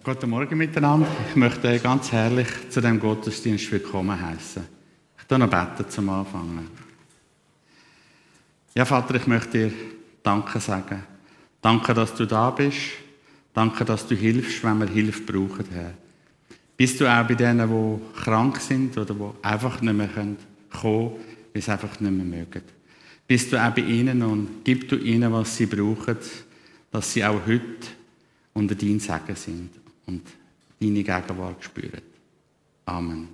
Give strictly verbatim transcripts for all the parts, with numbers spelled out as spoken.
Guten Morgen miteinander. Ich möchte euch ganz herzlich zu dem Gottesdienst willkommen heißen. Ich bete noch beten zum Anfangen. Ja, Vater, ich möchte dir Danke sagen. Danke, dass du da bist. Danke, dass du hilfst, wenn wir Hilfe brauchen, Herr. Bist du auch bei denen, die krank sind oder die einfach nicht mehr kommen können, weil sie einfach nicht mehr mögen. Bist du auch bei ihnen und gib du ihnen, was sie brauchen, dass sie auch heute unter dein Segen sind und deine Gegenwart spüren. Amen.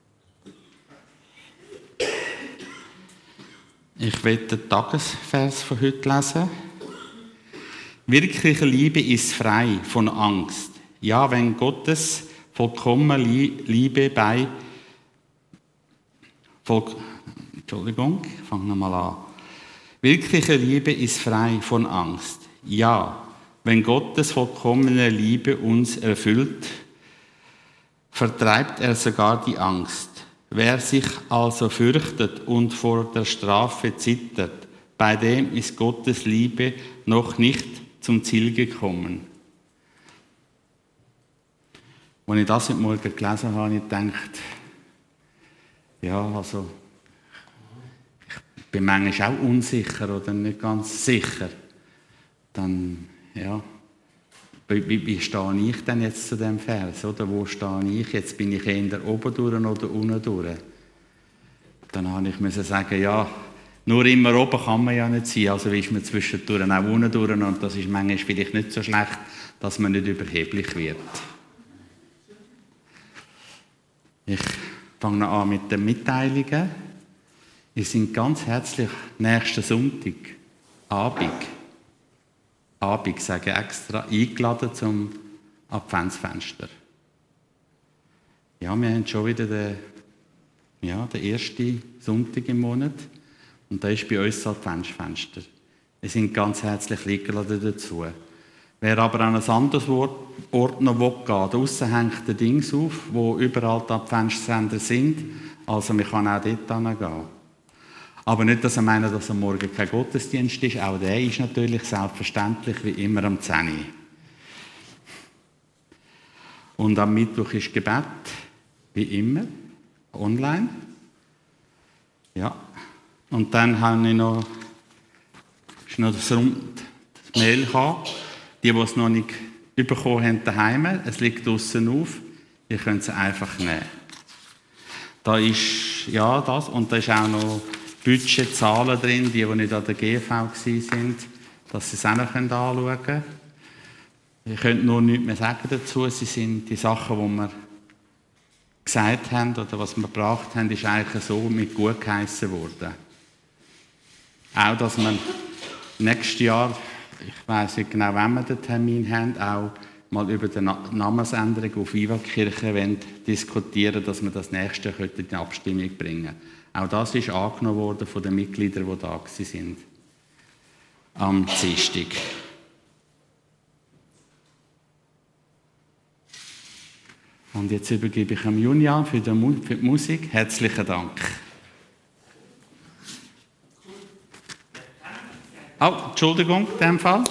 Ich werde den Tagesvers von heute lesen. Wirkliche Liebe ist frei von Angst. Ja, wenn Gottes vollkommene Liebe bei... Voll, Entschuldigung, ich fange nochmal an. Wirkliche Liebe ist frei von Angst. Ja, wenn Gottes vollkommene Liebe uns erfüllt, vertreibt er sogar die Angst. Wer sich also fürchtet und vor der Strafe zittert, bei dem ist Gottes Liebe noch nicht zum Ziel gekommen. Als ich das heute Morgen gelesen habe, habe ich gedacht, ja, also, ich bin manchmal auch unsicher oder nicht ganz sicher. Dann, ja, wie, wie, wie stehe ich denn jetzt zu dem Vers? Oder wo stehe ich? Jetzt bin ich eher oben durch oder unten durch. Dann habe ich müssen sagen, ja, nur immer oben kann man ja nicht sein, also ist man zwischendurch auch unten durch und das ist manchmal vielleicht nicht so schlecht, dass man nicht überheblich wird. Ich fange an mit den Mitteilungen. Wir sind ganz herzlich nächsten Sonntag, Abend, Abend, sage ich extra, eingeladen zum Adventsfenster. Ja, wir haben schon wieder den, ja, den ersten Sonntag im Monat und da ist bei uns das Adventsfenster. Wir sind ganz herzlich eingeladen dazu. Wer aber an ein anderes Ort noch gehen will, draussen hängt ein Ding auf, wo überall die Adventssender sind, also man kann auch dort hingehen. Aber nicht, dass er meint, dass am Morgen kein Gottesdienst ist. Auch der ist natürlich selbstverständlich wie immer am zehn Uhr. Und am Mittwoch ist Gebet, wie immer, online. Ja. Und dann habe ich noch, ist noch das, Rund, das Mail gehabt. Die, die es noch nicht bekommen haben, daheim. Es liegt draussen auf. Ihr könnt es einfach nehmen. Da ist, ja, das. Und da ist auch noch Budgetzahlen drin, die, die nicht an der G V waren, dass sie es auch noch anschauen können. Ich könnte nur nichts mehr sagen dazu. Sie sind die Sachen, die wir gesagt haben oder was wir gebracht haben, ist eigentlich so mit gut geheissen worden. Auch, dass wir nächstes Jahr, ich weiss nicht genau, wann wir den Termin haben, auch mal über die Namensänderung auf Viva-Kirche diskutieren, dass wir das nächste in die Abstimmung bringen können. Auch das ist angenommen worden von den Mitgliedern, die da waren. Am Dienstag. Und jetzt übergebe ich an Julian für die Musik. Herzlichen Dank. Oh, Entschuldigung, in dem Fall.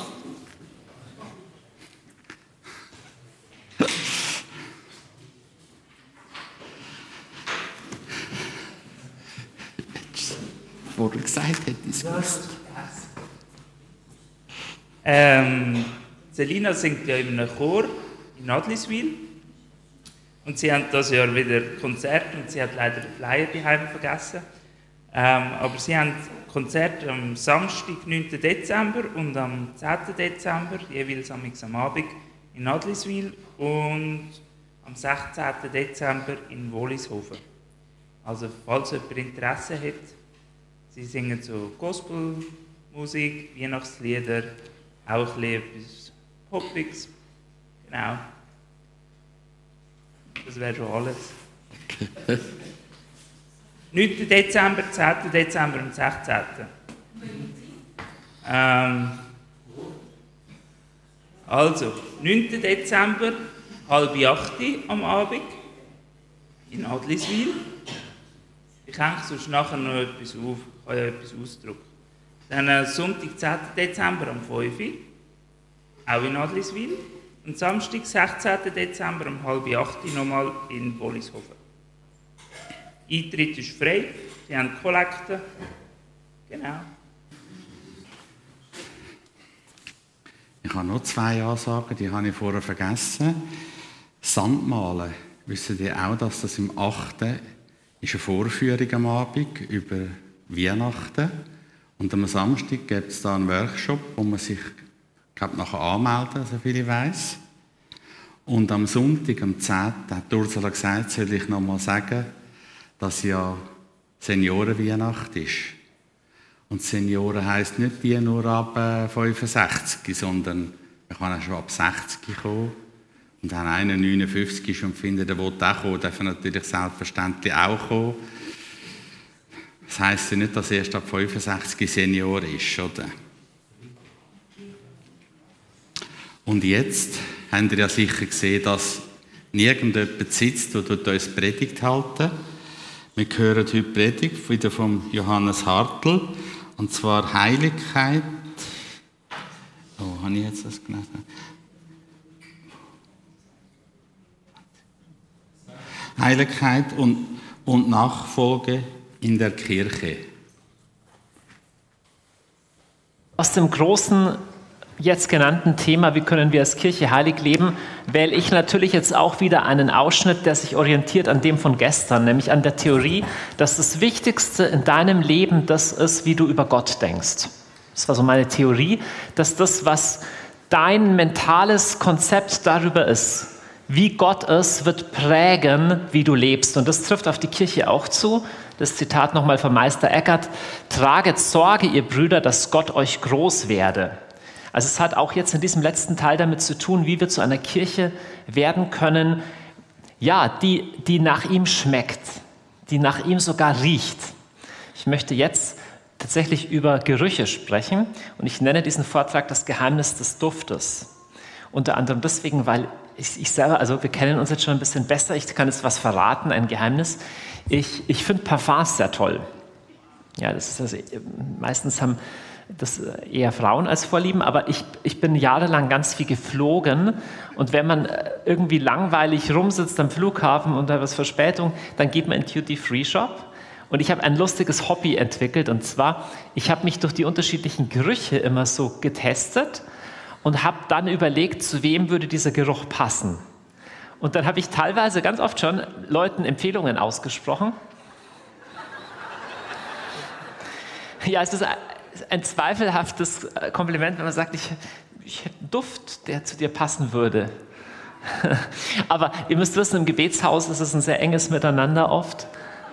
Vorher gesagt hätte ich es gewusst. Ähm, Selina singt ja in einem Chor in Adliswil. Und sie haben dieses Jahr wieder Konzert und sie hat leider den Flyer daheim vergessen. Ähm, aber sie haben Konzert am Samstag, neunten Dezember und am zehnten Dezember, jeweils am Abend in Adliswil und am sechzehnten Dezember in Wollishofen. Also falls jemand Interesse hat, sie singen so Gospelmusik, Weihnachtslieder, auch ein bisschen etwas Poppiges. Genau. Das wäre schon alles. neunten Dezember, zehnten Dezember und sechzehnten Ähm, also, neunten Dezember, halb acht am Abend in Adliswil. Ich hänge sonst nachher noch etwas auf, kann ja etwas ausdrucken. Dann äh, Sonntag, zehnten Dezember am fünf Uhr, auch in Adliswil. Und Samstag, sechzehnten Dezember um halb acht nochmal in Wollishofen. Eintritt ist frei, sie haben Kollekte. Genau. Ich habe noch zwei Ansagen, die habe ich vorher vergessen. Sandmalen. Wissen Sie auch, dass das im achten ist eine Vorführung am Abend über Weihnachten. Und am Samstag gibt es da einen Workshop, wo man sich glaube, nachher anmelden kann, soviel ich weiss. Und am Sonntag, am zehnten hat Ursula gesagt, soll ich noch mal sagen, dass ja Seniorenweihnacht ist. Und Senioren heisst nicht die nur ab äh, fünfundsechzig, sondern man kann auch schon ab sechzig kommen. Und wenn einer neunundfünfzig ist und findet, er will auch kommen, darf er natürlich selbstverständlich auch kommen. Das heisst ja nicht, dass er erst ab fünfundsechzig Senior ist, oder? Und jetzt habt ihr ja sicher gesehen, dass nirgendjemand sitzt, der uns Predigt halten. Wir hören heute Predigt wieder von Johannes Hartl, und zwar Heiligkeit. Oh, habe ich jetzt das gelesen? Heiligkeit und, und Nachfolge in der Kirche. Aus dem großen, jetzt genannten Thema, wie können wir als Kirche heilig leben, wähle ich natürlich jetzt auch wieder einen Ausschnitt, der sich orientiert an dem von gestern, nämlich an der Theorie, dass das Wichtigste in deinem Leben das ist, wie du über Gott denkst. Das war so meine Theorie, dass das, was dein mentales Konzept darüber ist, wie Gott ist, wird prägen, wie du lebst. Und das trifft auf die Kirche auch zu. Das Zitat nochmal von Meister Eckhart: Traget Sorge, ihr Brüder, dass Gott euch groß werde. Also es hat auch jetzt in diesem letzten Teil damit zu tun, wie wir zu einer Kirche werden können, ja, die, die nach ihm schmeckt, die nach ihm sogar riecht. Ich möchte jetzt tatsächlich über Gerüche sprechen und ich nenne diesen Vortrag das Geheimnis des Duftes. Unter anderem deswegen, weil ich, ich selber, also wir kennen uns jetzt schon ein bisschen besser, ich kann jetzt was verraten, ein Geheimnis. Ich, ich finde Parfums sehr toll. Ja, das ist also, meistens haben das eher Frauen als Vorlieben, aber ich, ich bin jahrelang ganz viel geflogen und wenn man irgendwie langweilig rumsitzt am Flughafen und da was Verspätung, dann geht man in den Duty-Free-Shop und ich habe ein lustiges Hobby entwickelt und zwar, ich habe mich durch die unterschiedlichen Gerüche immer so getestet und habe dann überlegt, zu wem würde dieser Geruch passen. Und dann habe ich teilweise ganz oft schon Leuten Empfehlungen ausgesprochen. Ja, es ist ein zweifelhaftes Kompliment, wenn man sagt, ich, ich hätte einen Duft, der zu dir passen würde. Aber ihr müsst wissen, im Gebetshaus ist es ein sehr enges Miteinander oft.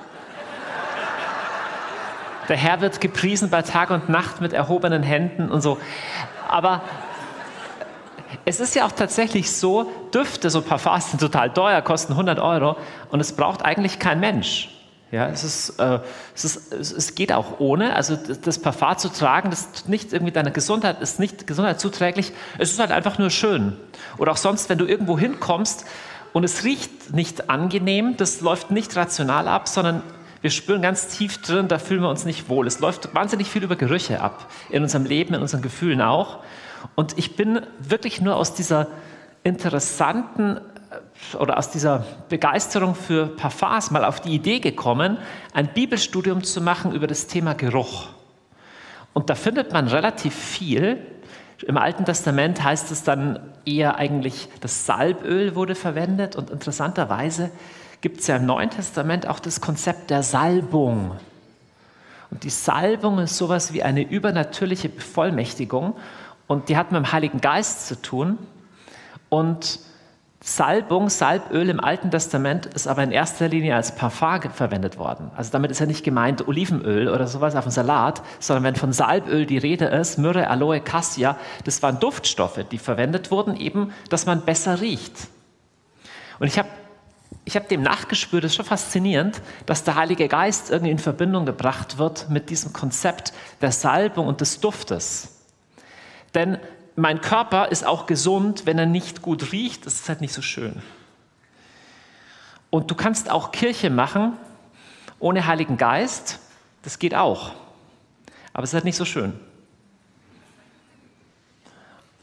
Der Herr wird gepriesen bei Tag und Nacht mit erhobenen Händen und so. Aber es ist ja auch tatsächlich so, Düfte, so Parfums sind total teuer, kosten hundert Euro und es braucht eigentlich kein Mensch. Ja, es, ist, äh, es, ist, es geht auch ohne, also das, das Parfum zu tragen, das ist nicht irgendwie deiner Gesundheit, ist nicht gesundheitszuträglich, es ist halt einfach nur schön. Oder auch sonst, wenn du irgendwo hinkommst und es riecht nicht angenehm, das läuft nicht rational ab, sondern wir spüren ganz tief drin, da fühlen wir uns nicht wohl. Es läuft wahnsinnig viel über Gerüche ab, in unserem Leben, in unseren Gefühlen auch. Und ich bin wirklich nur aus dieser interessanten oder aus dieser Begeisterung für Parfums mal auf die Idee gekommen, ein Bibelstudium zu machen über das Thema Geruch. Und da findet man relativ viel. Im Alten Testament heißt es dann eher eigentlich, das Salböl wurde verwendet und interessanterweise gibt es ja im Neuen Testament auch das Konzept der Salbung. Und die Salbung ist sowas wie eine übernatürliche Bevollmächtigung und die hat mit dem Heiligen Geist zu tun. Und Salbung, Salböl im Alten Testament ist aber in erster Linie als Parfum verwendet worden. Also damit ist ja nicht gemeint Olivenöl oder sowas auf dem Salat, sondern wenn von Salböl die Rede ist, Myrrhe, Aloe, Cassia, das waren Duftstoffe, die verwendet wurden, eben, dass man besser riecht. Und ich habe ich hab dem nachgespürt, das ist schon faszinierend, dass der Heilige Geist irgendwie in Verbindung gebracht wird mit diesem Konzept der Salbung und des Duftes. Denn mein Körper ist auch gesund, wenn er nicht gut riecht, das ist halt nicht so schön. Und du kannst auch Kirche machen ohne Heiligen Geist, das geht auch, aber es ist halt nicht so schön.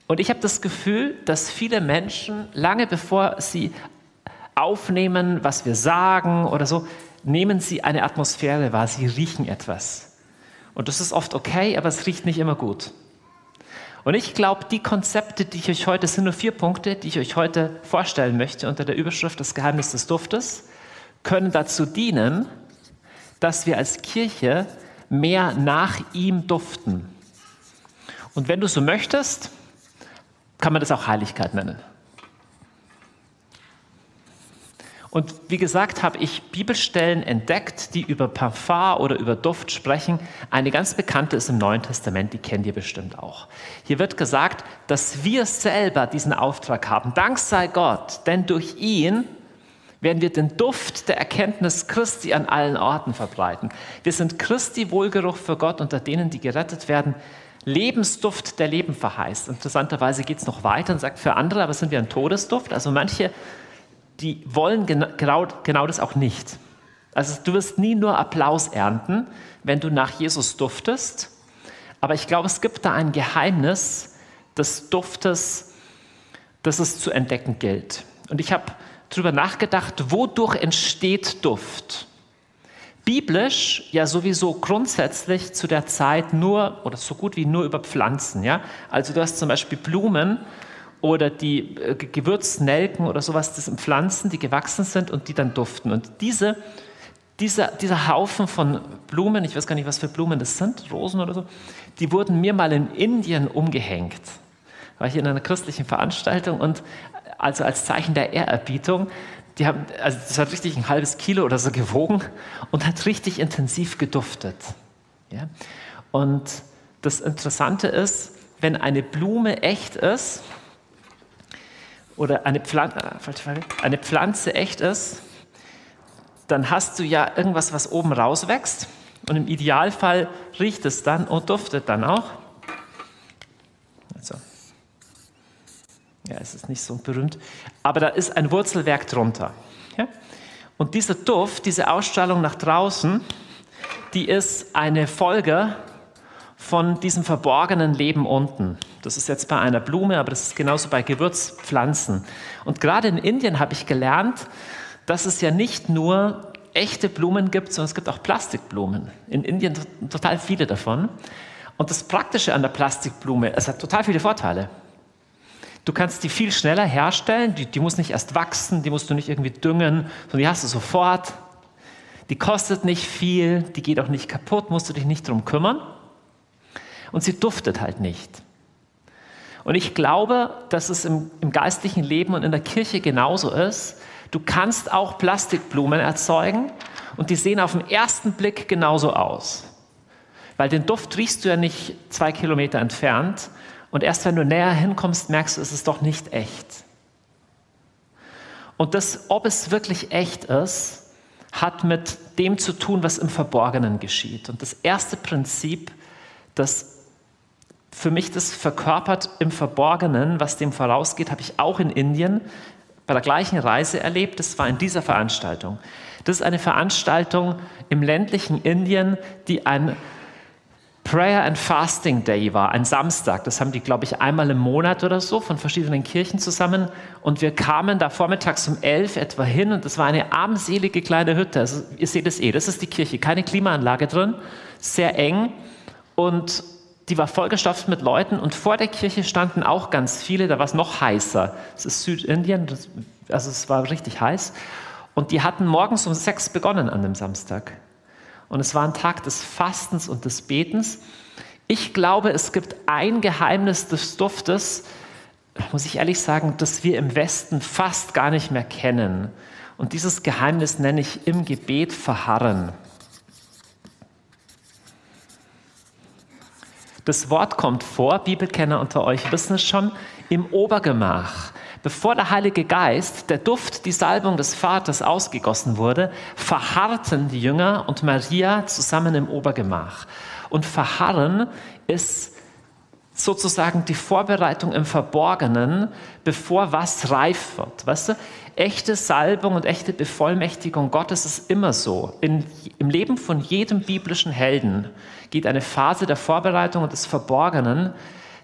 Und ich habe das Gefühl, dass viele Menschen, lange bevor sie aufnehmen, was wir sagen oder so, nehmen sie eine Atmosphäre wahr, sie riechen etwas. Und das ist oft okay, aber es riecht nicht immer gut. Und ich glaube, die Konzepte, die ich euch heute, es sind nur vier Punkte, die ich euch heute vorstellen möchte unter der Überschrift Das Geheimnis des Duftes, können dazu dienen, dass wir als Kirche mehr nach ihm duften. Und wenn du so möchtest, kann man das auch Heiligkeit nennen. Und wie gesagt, habe ich Bibelstellen entdeckt, die über Parfum oder über Duft sprechen. Eine ganz bekannte ist im Neuen Testament, die kennt ihr bestimmt auch. Hier wird gesagt, dass wir selber diesen Auftrag haben. Dank sei Gott, denn durch ihn werden wir den Duft der Erkenntnis Christi an allen Orten verbreiten. Wir sind Christi Wohlgeruch für Gott unter denen, die gerettet werden. Lebensduft, der Leben verheißt. Interessanterweise geht es noch weiter und sagt, für andere aber sind wir ein Todesduft. Also manche, die wollen genau, genau das auch nicht. Also du wirst nie nur Applaus ernten, wenn du nach Jesus duftest. Aber ich glaube, es gibt da ein Geheimnis des Duftes, das es zu entdecken gilt. Und ich habe darüber nachgedacht, wodurch entsteht Duft? Biblisch ja sowieso grundsätzlich zu der Zeit nur oder so gut wie nur über Pflanzen. Ja? Also du hast zum Beispiel Blumen oder die äh, Gewürznelken oder sowas, das sind Pflanzen, die gewachsen sind und die dann duften. Und diese, dieser, dieser Haufen von Blumen, ich weiß gar nicht, was für Blumen das sind, Rosen oder so, die wurden mir mal in Indien umgehängt. War ich in einer christlichen Veranstaltung und also als Zeichen der Ehrerbietung, die haben, also das hat richtig ein halbes Kilo oder so gewogen und hat richtig intensiv geduftet. Ja? Und das Interessante ist, wenn eine Blume echt ist oder eine Pflanze, eine Pflanze echt ist, dann hast du ja irgendwas, was oben rauswächst und im Idealfall riecht es dann und duftet dann auch. Also, ja, es ist nicht so berühmt, aber da ist ein Wurzelwerk drunter. Ja? Und dieser Duft, diese Ausstrahlung nach draußen, die ist eine Folge von diesem verborgenen Leben unten. Das ist jetzt bei einer Blume, aber das ist genauso bei Gewürzpflanzen. Und gerade in Indien habe ich gelernt, dass es ja nicht nur echte Blumen gibt, sondern es gibt auch Plastikblumen. In Indien total viele davon. Und das Praktische an der Plastikblume, es hat total viele Vorteile. Du kannst die viel schneller herstellen, die, die muss nicht erst wachsen, die musst du nicht irgendwie düngen, sondern die hast du sofort. Die kostet nicht viel, die geht auch nicht kaputt, musst du dich nicht drum kümmern. Und sie duftet halt nicht. Und ich glaube, dass es im, im geistlichen Leben und in der Kirche genauso ist. Du kannst auch Plastikblumen erzeugen und die sehen auf den ersten Blick genauso aus. Weil den Duft riechst du ja nicht zwei Kilometer entfernt und erst wenn du näher hinkommst, merkst du, es ist doch nicht echt. Und das, ob es wirklich echt ist, hat mit dem zu tun, was im Verborgenen geschieht. Und das erste Prinzip, das für mich das verkörpert im Verborgenen, was dem vorausgeht, habe ich auch in Indien bei der gleichen Reise erlebt. Das war in dieser Veranstaltung. Das ist eine Veranstaltung im ländlichen Indien, die ein Prayer and Fasting Day war, ein Samstag. Das haben die, glaube ich, einmal im Monat oder so von verschiedenen Kirchen zusammen. Und wir kamen da vormittags um elf etwa hin und das war eine armselige kleine Hütte. Also, ihr seht es eh, das ist die Kirche, keine Klimaanlage drin, sehr eng und die war vollgestopft mit Leuten und vor der Kirche standen auch ganz viele, da war es noch heißer. Es ist Südindien, das, also es war richtig heiß. Und die hatten morgens um sechs begonnen an dem Samstag. Und es war ein Tag des Fastens und des Betens. Ich glaube, es gibt ein Geheimnis des Duftes, muss ich ehrlich sagen, das wir im Westen fast gar nicht mehr kennen. Und dieses Geheimnis nenne ich im Gebet verharren. Das Wort kommt vor, Bibelkenner unter euch wissen es schon, im Obergemach. Bevor der Heilige Geist, der Duft, die Salbung des Vaters ausgegossen wurde, verharrten die Jünger und Maria zusammen im Obergemach. Und verharren ist sozusagen die Vorbereitung im Verborgenen, bevor was reif wird. Weißt du, echte Salbung und echte Bevollmächtigung Gottes ist immer so. In, im Leben von jedem biblischen Helden geht eine Phase der Vorbereitung und des Verborgenen,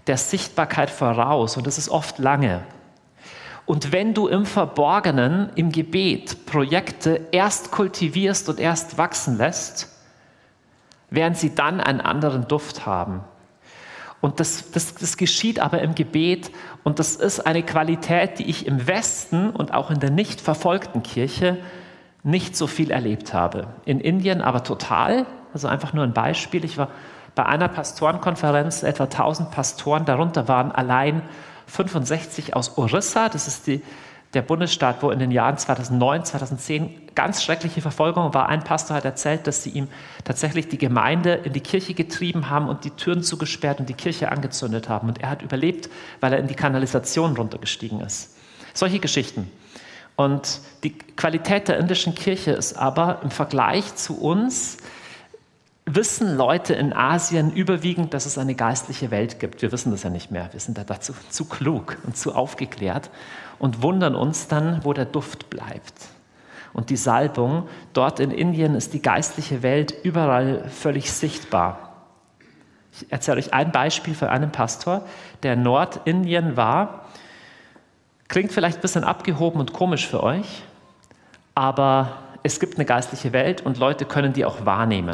der Sichtbarkeit voraus und das ist oft lange. Und wenn du im Verborgenen, im Gebet Projekte erst kultivierst und erst wachsen lässt, werden sie dann einen anderen Duft haben. Und das, das, das geschieht aber im Gebet und das ist eine Qualität, die ich im Westen und auch in der nicht verfolgten Kirche nicht so viel erlebt habe. In Indien aber total, also einfach nur ein Beispiel. Ich war bei einer Pastorenkonferenz, etwa tausend Pastoren, darunter waren allein fünfundsechzig aus Orissa, das ist die, der Bundesstaat, wo in den Jahren zweitausendneun, zweitausendzehn ganz schreckliche Verfolgung war. Ein Pastor hat erzählt, dass sie ihm tatsächlich die Gemeinde in die Kirche getrieben haben und die Türen zugesperrt und die Kirche angezündet haben. Und er hat überlebt, weil er in die Kanalisation runtergestiegen ist. Solche Geschichten. Und die Qualität der indischen Kirche ist aber im Vergleich zu uns, wissen Leute in Asien überwiegend, dass es eine geistliche Welt gibt. Wir wissen das ja nicht mehr. Wir sind da dazu zu klug und zu aufgeklärt und wundern uns dann, wo der Duft bleibt. Und die Salbung, dort in Indien ist die geistliche Welt überall völlig sichtbar. Ich erzähle euch ein Beispiel von einem Pastor, der in Nordindien war. Klingt vielleicht ein bisschen abgehoben und komisch für euch, aber es gibt eine geistliche Welt und Leute können die auch wahrnehmen.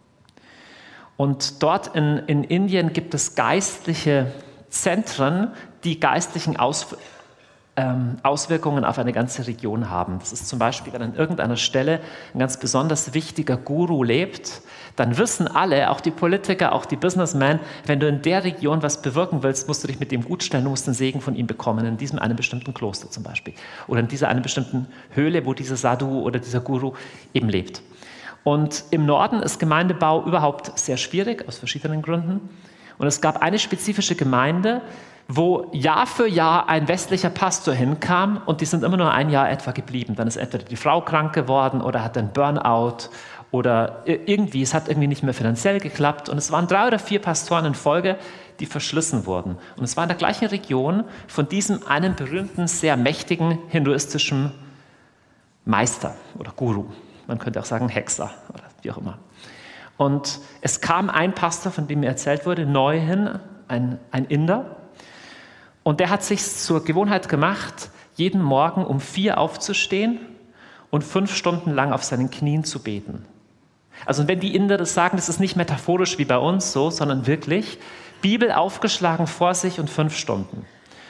Und dort in, in Indien gibt es geistliche Zentren, die geistlichen Aus, ähm, Auswirkungen auf eine ganze Region haben. Das ist zum Beispiel, wenn an irgendeiner Stelle ein ganz besonders wichtiger Guru lebt, dann wissen alle, auch die Politiker, auch die Businessmen, wenn du in der Region was bewirken willst, musst du dich mit dem gut stellen, du musst den Segen von ihm bekommen, in diesem einen bestimmten Kloster zum Beispiel. Oder in dieser einen bestimmten Höhle, wo dieser Sadhu oder dieser Guru eben lebt. Und im Norden ist Gemeindebau überhaupt sehr schwierig, aus verschiedenen Gründen. Und es gab eine spezifische Gemeinde, wo Jahr für Jahr ein westlicher Pastor hinkam und die sind immer nur ein Jahr etwa geblieben. Dann ist entweder die Frau krank geworden oder hat einen Burnout oder irgendwie, es hat irgendwie nicht mehr finanziell geklappt. Und es waren drei oder vier Pastoren in Folge, die verschlissen wurden. Und es war in der gleichen Region von diesem einen berühmten, sehr mächtigen hinduistischen Meister oder Guru. Man könnte auch sagen Hexer oder wie auch immer. Und es kam ein Pastor, von dem mir erzählt wurde, neu hin, ein, ein Inder. Und der hat sich zur Gewohnheit gemacht, jeden Morgen um vier aufzustehen und fünf Stunden lang auf seinen Knien zu beten. Also wenn die Inder das sagen, das ist nicht metaphorisch wie bei uns so, sondern wirklich Bibel aufgeschlagen vor sich und fünf Stunden.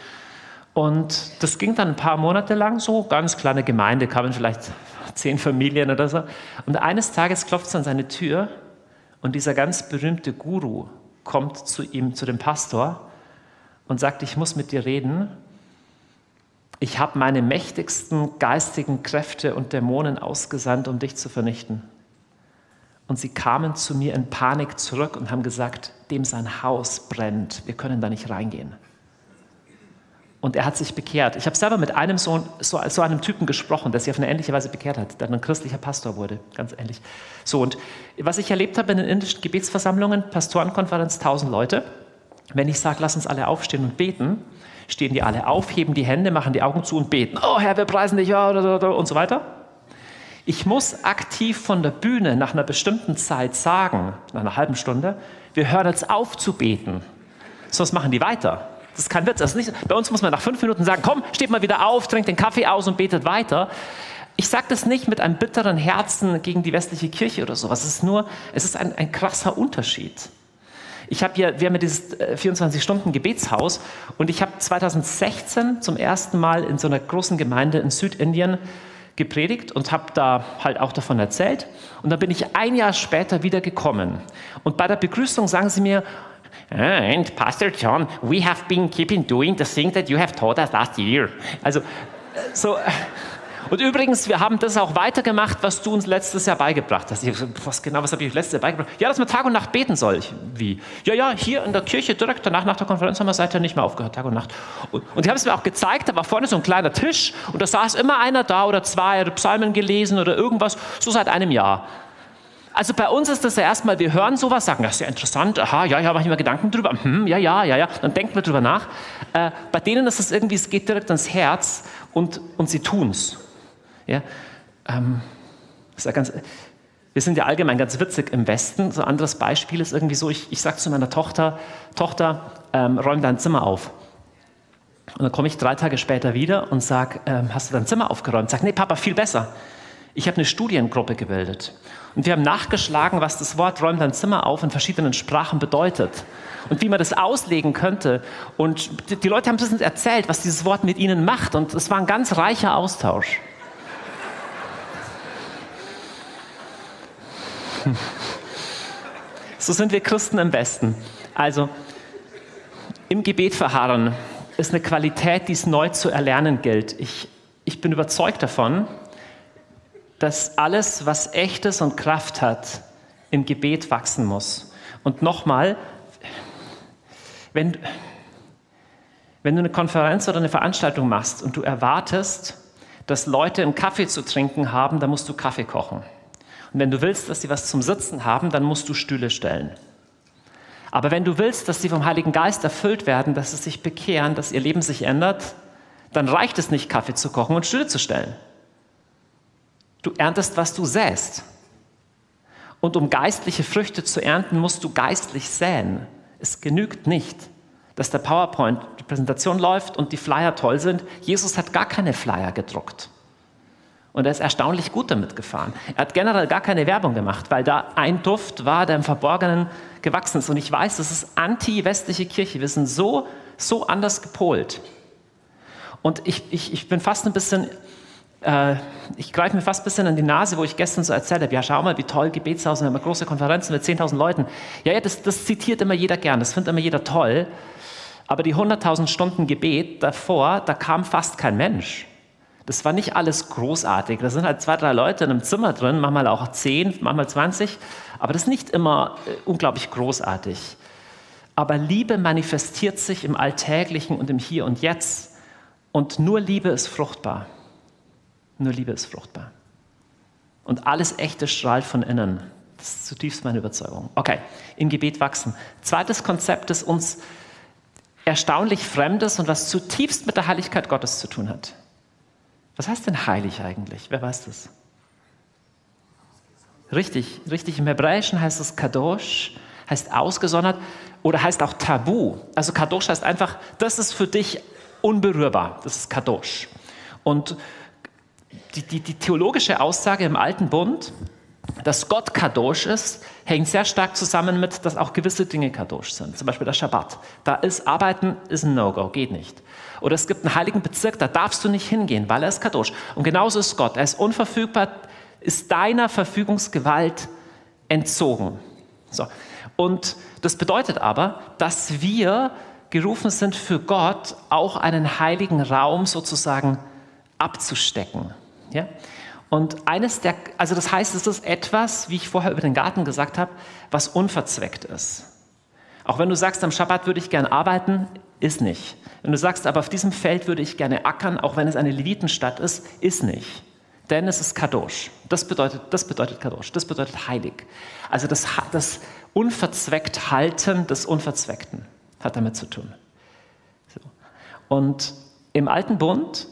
Und das ging dann ein paar Monate lang so, ganz kleine Gemeinde, kamen vielleicht zehn Familien oder so. Und eines Tages klopft es an seine Tür und dieser ganz berühmte Guru kommt zu ihm, zu dem Pastor und sagt, ich muss mit dir reden. Ich habe meine mächtigsten geistigen Kräfte und Dämonen ausgesandt, um dich zu vernichten. Und sie kamen zu mir in Panik zurück und haben gesagt, dem sein Haus brennt, wir können da nicht reingehen. Und er hat sich bekehrt. Ich habe selber mit einem so, so, so einem Typen gesprochen, der sich auf eine ähnliche Weise bekehrt hat, der ein christlicher Pastor wurde, ganz ähnlich. So, und was ich erlebt habe in den indischen Gebetsversammlungen, Pastorenkonferenz, tausend Leute, wenn ich sage, lass uns alle aufstehen und beten, stehen die alle auf, heben die Hände, machen die Augen zu und beten. Oh Herr, wir preisen dich, ja, und so weiter. Ich muss aktiv von der Bühne nach einer bestimmten Zeit sagen, nach einer halben Stunde, wir hören jetzt auf zu beten. Sonst machen die weiter. Das ist kein Witz. Also nicht, bei uns muss man nach fünf Minuten sagen, komm, steht mal wieder auf, trinkt den Kaffee aus und betet weiter. Ich sage das nicht mit einem bitteren Herzen gegen die westliche Kirche oder sowas. Es ist nur, es ist ein, ein krasser Unterschied. Ich habe hier, wir haben ja dieses vierundzwanzig-Stunden-Gebetshaus und ich habe zweitausendsechzehn zum ersten Mal in so einer großen Gemeinde in Südindien gepredigt und habe da halt auch davon erzählt. Und dann bin ich ein Jahr später wieder gekommen. Und bei der Begrüßung sagen sie mir, and Pastor John, we have been keeping doing the thing that you have taught us last year. Also, so, und übrigens, wir haben das auch weitergemacht, was du uns letztes Jahr beigebracht hast. Ich, was genau, was habe ich letztes Jahr beigebracht? Ja, dass man Tag und Nacht beten soll. Ich, wie? Ja, ja, hier in der Kirche direkt danach, nach der Konferenz haben wir seither nicht mehr aufgehört, Tag und Nacht. Und, und die haben es mir auch gezeigt, da war vorne so ein kleiner Tisch und da saß immer einer da oder zwei, oder Psalmen gelesen oder irgendwas, so seit einem Jahr. Also bei uns ist das ja erstmal, wir hören sowas, sagen, das ist ja interessant, aha, ja, ja, mache ich mir Gedanken drüber, hm, ja, ja, ja, ja, dann denken wir drüber nach. Äh, bei denen ist es irgendwie, es geht direkt ans Herz und, und sie tun's. Ja, ähm, das ist ja ganz, wir sind ja allgemein ganz witzig im Westen. So ein anderes Beispiel ist irgendwie so, ich, ich sage zu meiner Tochter, Tochter, ähm, räum dein Zimmer auf. Und dann komme ich drei Tage später wieder und sage, ähm, hast du dein Zimmer aufgeräumt? Sag, nee, Papa, viel besser. Ich habe eine Studiengruppe gebildet. Und wir haben nachgeschlagen, was das Wort räum dein Zimmer auf in verschiedenen Sprachen bedeutet. Und wie man das auslegen könnte. Und die, die Leute haben ein bisschen erzählt, was dieses Wort mit ihnen macht. Und es war ein ganz reicher Austausch. Hm. So sind wir Christen im Westen. Also, im Gebet verharren ist eine Qualität, die es neu zu erlernen gilt. Ich, ich bin überzeugt davon, dass alles, was Echtes und Kraft hat, im Gebet wachsen muss. Und nochmal, wenn, wenn du eine Konferenz oder eine Veranstaltung machst und du erwartest, dass Leute einen Kaffee zu trinken haben, dann musst du Kaffee kochen. Und wenn du willst, dass sie was zum Sitzen haben, dann musst du Stühle stellen. Aber wenn du willst, dass sie vom Heiligen Geist erfüllt werden, dass sie sich bekehren, dass ihr Leben sich ändert, dann reicht es nicht, Kaffee zu kochen und Stühle zu stellen. Du erntest, was du säst. Und um geistliche Früchte zu ernten, musst du geistlich säen. Es genügt nicht, dass der PowerPoint, die Präsentation läuft und die Flyer toll sind. Jesus hat gar keine Flyer gedruckt. Und er ist erstaunlich gut damit gefahren. Er hat generell gar keine Werbung gemacht, weil da ein Duft war, der im Verborgenen gewachsen ist. Und ich weiß, das ist anti-westliche Kirche. Wir sind so, so anders gepolt. Und ich, ich, ich bin fast ein bisschen, äh, ich greife mir fast ein bisschen an die Nase, wo ich gestern so erzählt habe, ja, schau mal, wie toll, Gebetshaus, wir haben große Konferenzen mit zehntausend Leuten. Ja, ja, das, das zitiert immer jeder gern, das findet immer jeder toll. Aber die hunderttausend Stunden Gebet davor, da kam fast kein Mensch. Das war nicht alles großartig. Da sind halt zwei, drei Leute in einem Zimmer drin, manchmal auch zehn, manchmal zwanzig. Aber das ist nicht immer äh, unglaublich großartig. Aber Liebe manifestiert sich im Alltäglichen und im Hier und Jetzt. Und nur Liebe ist fruchtbar. Nur Liebe ist fruchtbar. Und alles Echte strahlt von innen. Das ist zutiefst meine Überzeugung. Okay, im Gebet wachsen. Zweites Konzept, das uns erstaunlich Fremdes und was zutiefst mit der Heiligkeit Gottes zu tun hat. Was heißt denn heilig eigentlich? Wer weiß das? Richtig, richtig. Im Hebräischen heißt es Kadosh, heißt ausgesondert oder heißt auch Tabu. Also Kadosh heißt einfach, das ist für dich unberührbar. Das ist Kadosh. Und die, die, die theologische Aussage im Alten Bund, dass Gott Kadosh ist, hängt sehr stark zusammen mit, dass auch gewisse Dinge Kadosh sind. Zum Beispiel der Schabbat. Da ist Arbeiten ist ein No-Go, geht nicht. Oder es gibt einen heiligen Bezirk, da darfst du nicht hingehen, weil er ist Kadosh. Und genauso ist Gott. Er ist unverfügbar, ist deiner Verfügungsgewalt entzogen. So. Und das bedeutet aber, dass wir gerufen sind, für Gott auch einen heiligen Raum sozusagen abzustecken. Ja? Und eines der, also das heißt, es ist etwas, wie ich vorher über den Garten gesagt habe, was unverzweckt ist. Auch wenn du sagst, am Schabbat würde ich gerne arbeiten, ist nicht. Wenn du sagst, aber auf diesem Feld würde ich gerne ackern, auch wenn es eine Levitenstadt ist, ist nicht. Denn es ist Kadosh. Das bedeutet, das bedeutet Kadosh, das bedeutet heilig. Also das, das unverzweckt Halten des Unverzweckten hat damit zu tun. So. Und im Alten Bund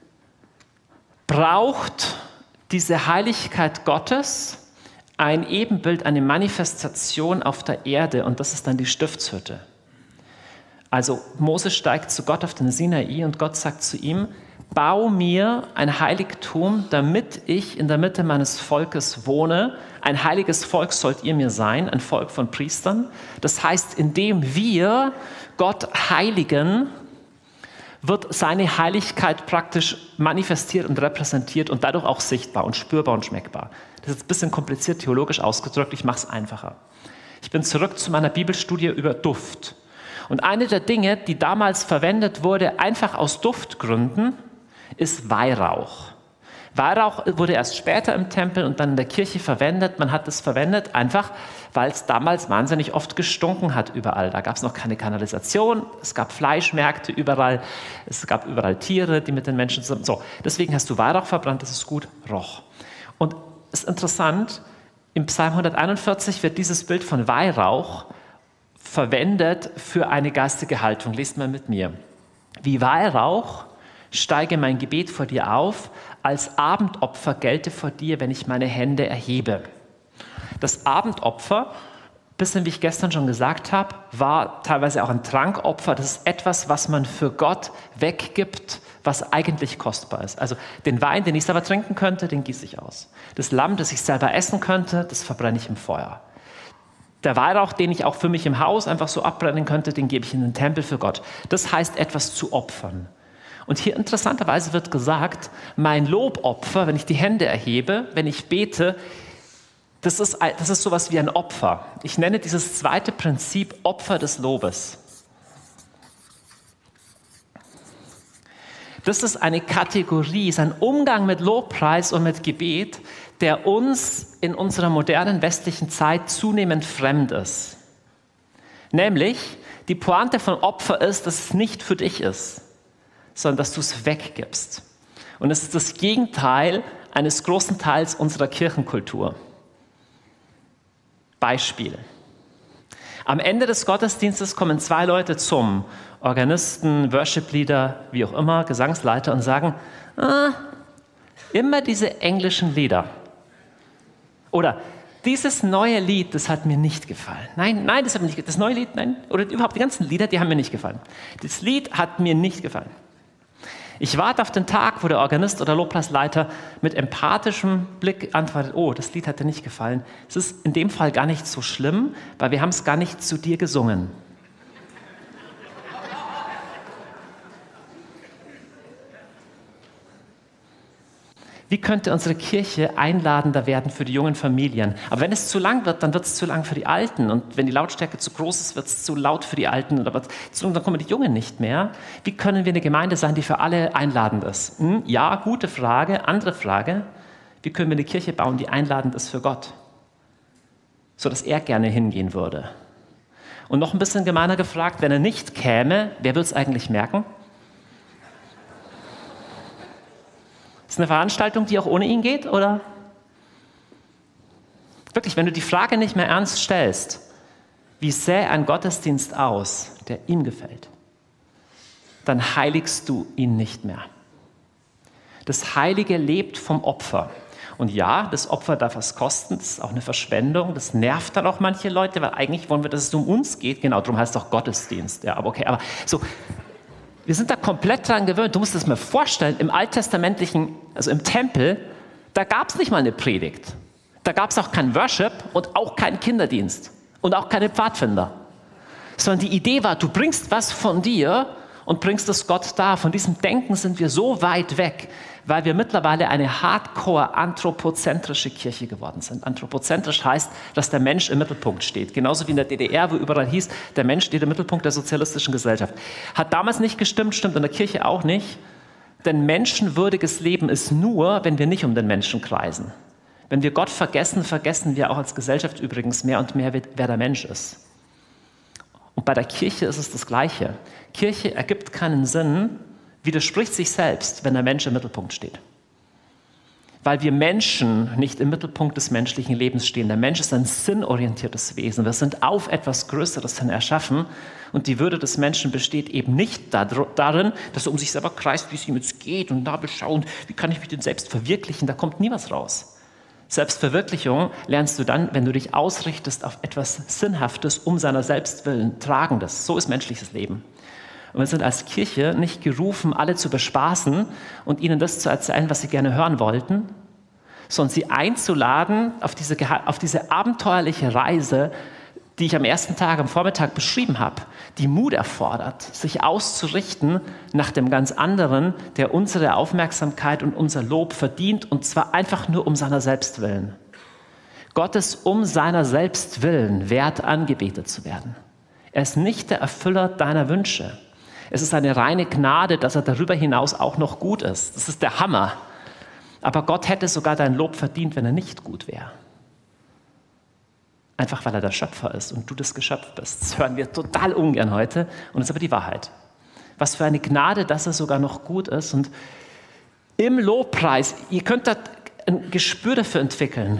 braucht diese Heiligkeit Gottes ein Ebenbild, eine Manifestation auf der Erde, und das ist dann die Stiftshütte. Also Mose steigt zu Gott auf den Sinai und Gott sagt zu ihm, bau mir ein Heiligtum, damit ich in der Mitte meines Volkes wohne. Ein heiliges Volk sollt ihr mir sein, ein Volk von Priestern. Das heißt, indem wir Gott heiligen, wird seine Heiligkeit praktisch manifestiert und repräsentiert und dadurch auch sichtbar und spürbar und schmeckbar. Das ist ein bisschen kompliziert theologisch ausgedrückt, ich mache es einfacher. Ich bin zurück zu meiner Bibelstudie über Duft. Und eine der Dinge, die damals verwendet wurde, einfach aus Duftgründen, ist Weihrauch. Weihrauch wurde erst später im Tempel und dann in der Kirche verwendet. Man hat es verwendet einfach, weil es damals wahnsinnig oft gestunken hat überall. Da gab es noch keine Kanalisation, es gab Fleischmärkte überall, es gab überall Tiere, die mit den Menschen zusammen... So, deswegen hast du Weihrauch verbrannt, das ist gut, roch. Und es ist interessant, im Psalm hunderteinundvierzig wird dieses Bild von Weihrauch verwendet für eine geistige Haltung. Lest mal mit mir. Wie Weihrauch steige mein Gebet vor dir auf, als Abendopfer gelte vor dir, wenn ich meine Hände erhebe. Das Abendopfer bisschen, wie ich gestern schon gesagt habe, war teilweise auch ein Trankopfer. Das ist etwas, was man für Gott weggibt, was eigentlich kostbar ist. Also den Wein, den ich selber trinken könnte, den gieße ich aus. Das Lamm, das ich selber essen könnte, das verbrenne ich im Feuer. Der Weihrauch, den ich auch für mich im Haus einfach so abbrennen könnte, den gebe ich in den Tempel für Gott. Das heißt, etwas zu opfern. Und hier interessanterweise wird gesagt, mein Lobopfer, wenn ich die Hände erhebe, wenn ich bete, das ist, das ist sowas wie ein Opfer. Ich nenne dieses zweite Prinzip Opfer des Lobes. Das ist eine Kategorie, ist ein Umgang mit Lobpreis und mit Gebet, der uns in unserer modernen westlichen Zeit zunehmend fremd ist. Nämlich, die Pointe von Opfer ist, dass es nicht für dich ist, sondern dass du es weggibst. Und es ist das Gegenteil eines großen Teils unserer Kirchenkultur. Beispiel. Am Ende des Gottesdienstes kommen zwei Leute zum Organisten, Worship-Leader, wie auch immer, Gesangsleiter und sagen, ah, immer diese englischen Lieder. Oder dieses neue Lied, das hat mir nicht gefallen. Nein, nein, das hat mir nicht gefallen. Das neue Lied, nein. Oder überhaupt die ganzen Lieder, die haben mir nicht gefallen. Das Lied hat mir nicht gefallen. Ich warte auf den Tag, wo der Organist oder Lobpreisleiter mit empathischem Blick antwortet, oh, das Lied hat dir nicht gefallen. Es ist in dem Fall gar nicht so schlimm, weil wir haben es gar nicht zu dir gesungen. Wie könnte unsere Kirche einladender werden für die jungen Familien? Aber wenn es zu lang wird, dann wird es zu lang für die Alten. Und wenn die Lautstärke zu groß ist, wird es zu laut für die Alten. Oder zu, dann kommen die Jungen nicht mehr. Wie können wir eine Gemeinde sein, die für alle einladend ist? Hm? Ja, gute Frage. Andere Frage, wie können wir eine Kirche bauen, die einladend ist für Gott? Sodass er gerne hingehen würde. Und noch ein bisschen gemeiner gefragt, wenn er nicht käme, wer würde es eigentlich merken? Ist eine Veranstaltung, die auch ohne ihn geht, oder? Wirklich, wenn du die Frage nicht mehr ernst stellst, wie sähe ein Gottesdienst aus, der ihm gefällt, dann heiligst du ihn nicht mehr. Das Heilige lebt vom Opfer. Und ja, das Opfer darf was kosten, das ist auch eine Verschwendung, das nervt dann auch manche Leute, weil eigentlich wollen wir, dass es um uns geht. Genau, darum heißt es auch Gottesdienst. Ja, aber okay, aber so... Wir sind da komplett dran gewöhnt. Du musst es mir vorstellen, im alttestamentlichen, also im Tempel, da gab es nicht mal eine Predigt. Da gab es auch kein Worship und auch keinen Kinderdienst und auch keine Pfadfinder. Sondern die Idee war, du bringst was von dir und bringst es Gott dar. Von diesem Denken sind wir so weit weg, weil wir mittlerweile eine hardcore-anthropozentrische Kirche geworden sind. Anthropozentrisch heißt, dass der Mensch im Mittelpunkt steht. Genauso wie in der D D R, wo überall hieß, der Mensch steht im Mittelpunkt der sozialistischen Gesellschaft. Hat damals nicht gestimmt, stimmt in der Kirche auch nicht. Denn menschenwürdiges Leben ist nur, wenn wir nicht um den Menschen kreisen. Wenn wir Gott vergessen, vergessen wir auch als Gesellschaft übrigens mehr und mehr, wer der Mensch ist. Und bei der Kirche ist es das Gleiche. Kirche ergibt keinen Sinn, widerspricht sich selbst, wenn der Mensch im Mittelpunkt steht. Weil wir Menschen nicht im Mittelpunkt des menschlichen Lebens stehen. Der Mensch ist ein sinnorientiertes Wesen. Wir sind auf etwas Größeres hin erschaffen. Und die Würde des Menschen besteht eben nicht darin, dass er um sich selber kreist, wie es ihm jetzt geht und da beschaut, wie kann ich mich denn selbst verwirklichen. Da kommt nie was raus. Selbstverwirklichung lernst du dann, wenn du dich ausrichtest auf etwas Sinnhaftes, um seiner selbst willen, Tragendes. So ist menschliches Leben. Und wir sind als Kirche nicht gerufen, alle zu bespaßen und ihnen das zu erzählen, was sie gerne hören wollten, sondern sie einzuladen auf diese, auf diese abenteuerliche Reise, die ich am ersten Tag, am Vormittag beschrieben habe, die Mut erfordert, sich auszurichten nach dem ganz anderen, der unsere Aufmerksamkeit und unser Lob verdient, und zwar einfach nur um seiner selbst willen. Gott ist um seiner selbst willen wert, angebetet zu werden. Er ist nicht der Erfüller deiner Wünsche. Es ist eine reine Gnade, dass er darüber hinaus auch noch gut ist. Das ist der Hammer. Aber Gott hätte sogar dein Lob verdient, wenn er nicht gut wäre. Einfach weil er der Schöpfer ist und du das Geschöpf bist. Das hören wir total ungern heute und das ist aber die Wahrheit. Was für eine Gnade, dass er sogar noch gut ist. Und im Lobpreis, ihr könnt da ein Gespür dafür entwickeln.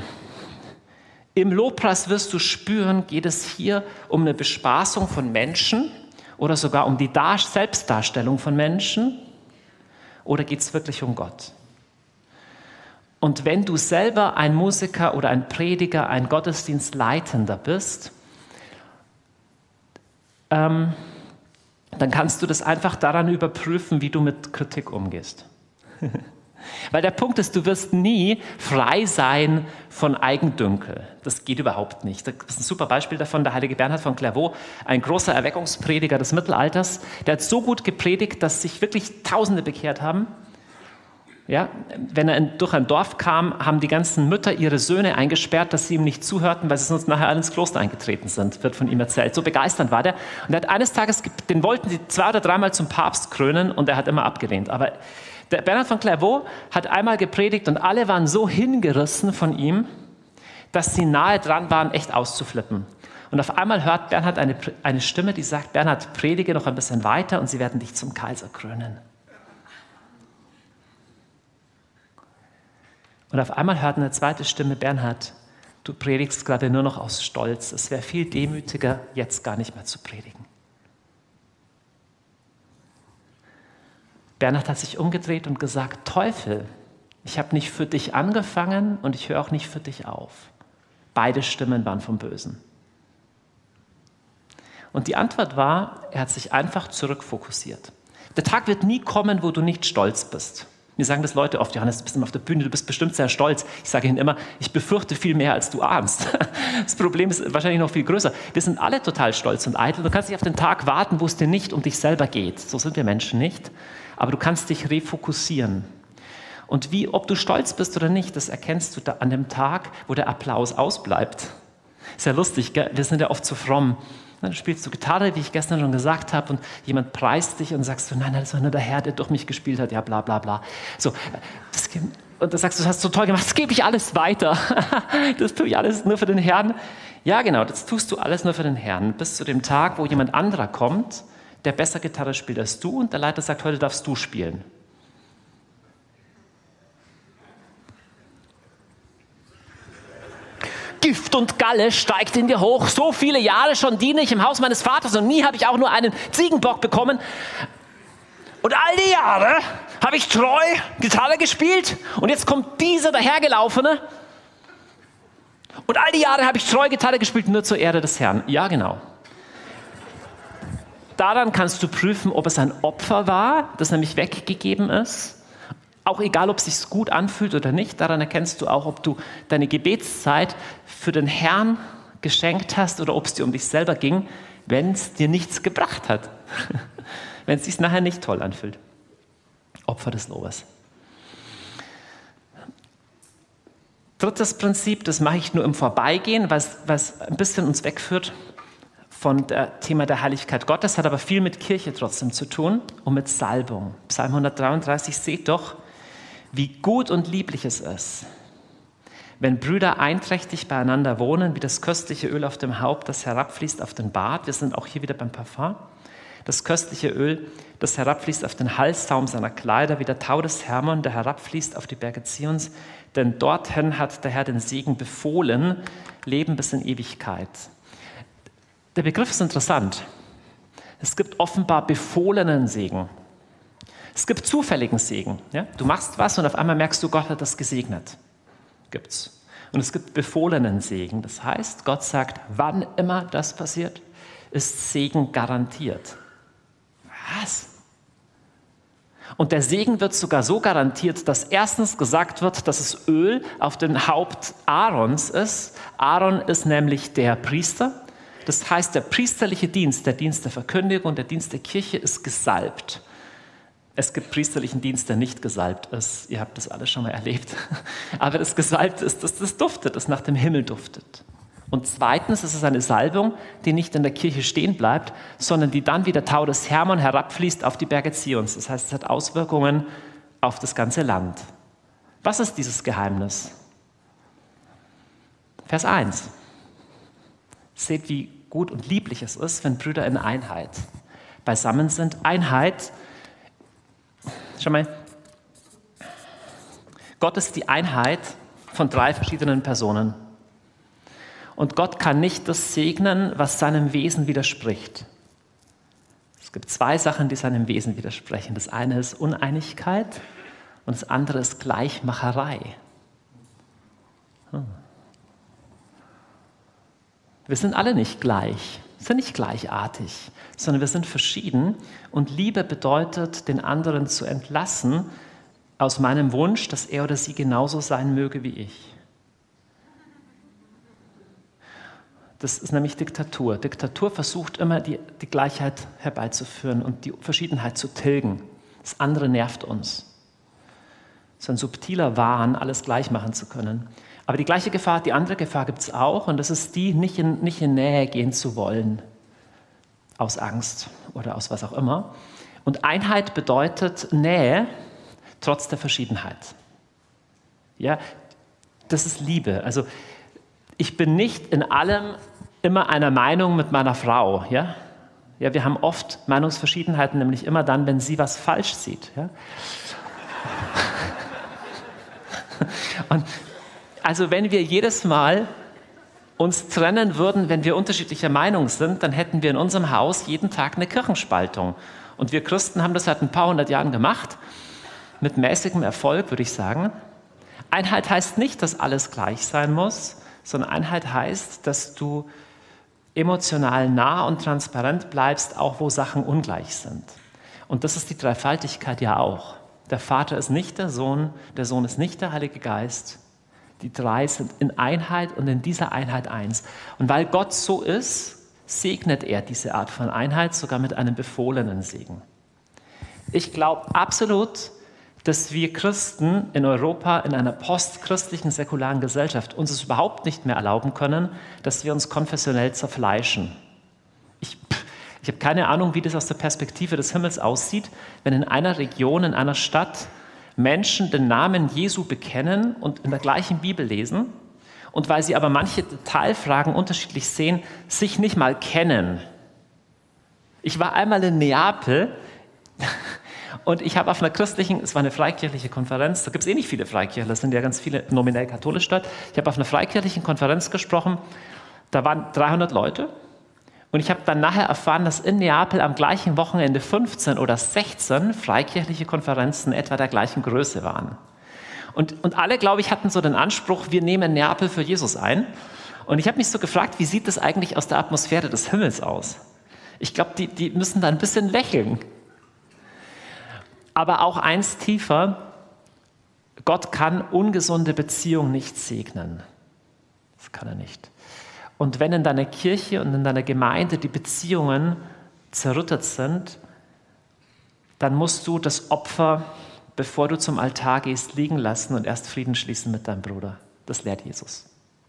Im Lobpreis wirst du spüren, geht es hier um eine Bespaßung von Menschen oder sogar um die Dar- Selbstdarstellung von Menschen, oder geht es wirklich um Gott? Und wenn du selber ein Musiker oder ein Prediger, ein Gottesdienstleitender bist, ähm, dann kannst du das einfach daran überprüfen, wie du mit Kritik umgehst. Weil der Punkt ist, du wirst nie frei sein von Eigendünkel. Das geht überhaupt nicht. Das ist ein super Beispiel davon, der heilige Bernhard von Clairvaux, ein großer Erweckungsprediger des Mittelalters. Der hat so gut gepredigt, dass sich wirklich Tausende bekehrt haben. Ja, wenn er in, durch ein Dorf kam, haben die ganzen Mütter ihre Söhne eingesperrt, dass sie ihm nicht zuhörten, weil sie sonst nachher alle ins Kloster eingetreten sind, wird von ihm erzählt. So begeisternd war der. Und er hat eines Tages, den wollten sie zwei oder dreimal zum Papst krönen und er hat immer abgelehnt. Aber der Bernhard von Clairvaux hat einmal gepredigt und alle waren so hingerissen von ihm, dass sie nahe dran waren, echt auszuflippen. Und auf einmal hört Bernhard eine, eine Stimme, die sagt, Bernhard, predige noch ein bisschen weiter und sie werden dich zum Kaiser krönen. Und auf einmal hört eine zweite Stimme, Bernhard, du predigst gerade nur noch aus Stolz. Es wäre viel demütiger, jetzt gar nicht mehr zu predigen. Bernhard hat sich umgedreht und gesagt, Teufel, ich habe nicht für dich angefangen und ich höre auch nicht für dich auf. Beide Stimmen waren vom Bösen. Und die Antwort war, er hat sich einfach zurückfokussiert. Der Tag wird nie kommen, wo du nicht stolz bist. Mir sagen das Leute oft, Johannes, du bist immer auf der Bühne, du bist bestimmt sehr stolz. Ich sage ihnen immer, ich befürchte viel mehr, als du ahnst. Das Problem ist wahrscheinlich noch viel größer. Wir sind alle total stolz und eitel. Du kannst nicht auf den Tag warten, wo es dir nicht um dich selber geht. So sind wir Menschen nicht. Aber du kannst dich refokussieren. Und wie, ob du stolz bist oder nicht, das erkennst du da an dem Tag, wo der Applaus ausbleibt. Ist ja lustig, gell? Wir sind ja oft zu fromm. Dann spielst du Gitarre, wie ich gestern schon gesagt habe, und jemand preist dich und sagst du, nein, das war nur der Herr, der durch mich gespielt hat, ja, bla, bla, bla. So, das, und dann sagst du, das hast du so toll gemacht, das gebe ich alles weiter. Das tue ich alles nur für den Herrn. Ja, genau, das tust du alles nur für den Herrn. Bis zu dem Tag, wo jemand anderer kommt, der besser Gitarre spielt als du, und der Leiter sagt, heute darfst du spielen. Gift und Galle steigt in dir hoch. So viele Jahre schon diene ich im Haus meines Vaters und nie habe ich auch nur einen Ziegenbock bekommen. Und all die Jahre habe ich treu Gitarre gespielt und jetzt kommt dieser dahergelaufene. Und all die Jahre habe ich treu Gitarre gespielt, nur zur Ehre des Herrn. Ja, genau. Daran kannst du prüfen, ob es ein Opfer war, das nämlich weggegeben ist. Auch egal, ob es sich gut anfühlt oder nicht, daran erkennst du auch, ob du deine Gebetszeit für den Herrn geschenkt hast oder ob es dir um dich selber ging, wenn es dir nichts gebracht hat. Wenn es sich nachher nicht toll anfühlt. Opfer des Lobes. Drittes Prinzip, das mache ich nur im Vorbeigehen, was, was ein bisschen uns wegführt von dem Thema der Heiligkeit Gottes, hat aber viel mit Kirche trotzdem zu tun und mit Salbung. Psalm hundertdreiunddreißig, seht doch, wie gut und lieblich es ist, wenn Brüder einträchtig beieinander wohnen, wie das köstliche Öl auf dem Haupt, das herabfließt auf den Bart. Wir sind auch hier wieder beim Parfum. Das köstliche Öl, das herabfließt auf den Halssaum seiner Kleider, wie der Tau des Hermon, der herabfließt auf die Berge Zions. Denn dorthin hat der Herr den Segen befohlen, Leben bis in Ewigkeit. Der Begriff ist interessant. Es gibt offenbar befohlenen Segen. Es gibt zufälligen Segen. Ja? Du machst was und auf einmal merkst du, Gott hat das gesegnet. Gibt's. Und es gibt befohlenen Segen. Das heißt, Gott sagt, wann immer das passiert, ist Segen garantiert. Was? Und der Segen wird sogar so garantiert, dass erstens gesagt wird, dass es Öl auf dem Haupt Aarons ist. Aaron ist nämlich der Priester. Das heißt, der priesterliche Dienst, der Dienst der Verkündigung, der Dienst der Kirche ist gesalbt. Es gibt priesterlichen Dienst, der nicht gesalbt ist. Ihr habt das alles schon mal erlebt. Aber das gesalbt ist, dass das duftet, das nach dem Himmel duftet. Und zweitens ist es eine Salbung, die nicht in der Kirche stehen bleibt, sondern die dann wie der Tau des Hermon herabfließt auf die Berge Zions. Das heißt, es hat Auswirkungen auf das ganze Land. Was ist dieses Geheimnis? Vers eins. Seht, wie gut und lieblich es ist, wenn Brüder in Einheit beisammen sind. Einheit, schau mal, Gott ist die Einheit von drei verschiedenen Personen. Und Gott kann nicht das segnen, was seinem Wesen widerspricht. Es gibt zwei Sachen, die seinem Wesen widersprechen. Das eine ist Uneinigkeit und das andere ist Gleichmacherei. Hm. Wir sind alle nicht gleich. Wir sind nicht gleichartig, sondern wir sind verschieden. Und Liebe bedeutet, den anderen zu entlassen aus meinem Wunsch, dass er oder sie genauso sein möge wie ich. Das ist nämlich Diktatur. Diktatur versucht immer, die, die Gleichheit herbeizuführen und die Verschiedenheit zu tilgen. Das andere nervt uns. So ein subtiler Wahn, alles gleich machen zu können. Aber die gleiche Gefahr, die andere Gefahr gibt es auch, und das ist die, nicht in, nicht in Nähe gehen zu wollen, aus Angst oder aus was auch immer. Und Einheit bedeutet Nähe, trotz der Verschiedenheit. Ja, das ist Liebe. Also ich bin nicht in allem immer einer Meinung mit meiner Frau. Ja? Ja, wir haben oft Meinungsverschiedenheiten, nämlich immer dann, wenn sie was falsch sieht. Ja? Und also wenn wir jedes Mal uns trennen würden, wenn wir unterschiedlicher Meinung sind, dann hätten wir in unserem Haus jeden Tag eine Kirchenspaltung. Und wir Christen haben das seit ein paar hundert Jahren gemacht, mit mäßigem Erfolg, würde ich sagen. Einheit heißt nicht, dass alles gleich sein muss, sondern Einheit heißt, dass du emotional nah und transparent bleibst, auch wo Sachen ungleich sind. Und das ist die Dreifaltigkeit ja auch. Der Vater ist nicht der Sohn, der Sohn ist nicht der Heilige Geist. Die drei sind in Einheit und in dieser Einheit eins. Und weil Gott so ist, segnet er diese Art von Einheit sogar mit einem befohlenen Segen. Ich glaube absolut, dass wir Christen in Europa in einer postchristlichen, säkularen Gesellschaft uns es überhaupt nicht mehr erlauben können, dass wir uns konfessionell zerfleischen. Ich, ich habe keine Ahnung, wie das aus der Perspektive des Himmels aussieht, wenn in einer Region, in einer Stadt Menschen den Namen Jesu bekennen und in der gleichen Bibel lesen und weil sie aber manche Detailfragen unterschiedlich sehen, sich nicht mal kennen. Ich war einmal in Neapel und ich habe auf einer christlichen, es war eine freikirchliche Konferenz, da gibt es eh nicht viele Freikirchen, das sind ja ganz viele nominell katholisch dort. Ich habe auf einer freikirchlichen Konferenz gesprochen, da waren dreihundert Leute und ich habe dann nachher erfahren, dass in Neapel am gleichen Wochenende fünfzehn oder sechzehn freikirchliche Konferenzen etwa der gleichen Größe waren. Und, und alle, glaube ich, hatten so den Anspruch, wir nehmen Neapel für Jesus ein. Und ich habe mich so gefragt, wie sieht das eigentlich aus der Atmosphäre des Himmels aus? Ich glaube, die, die müssen da ein bisschen lächeln. Aber auch eins tiefer, Gott kann ungesunde Beziehungen nicht segnen. Das kann er nicht. Und wenn in deiner Kirche und in deiner Gemeinde die Beziehungen zerrüttet sind, dann musst du das Opfer, bevor du zum Altar gehst, liegen lassen und erst Frieden schließen mit deinem Bruder. Das lehrt Jesus.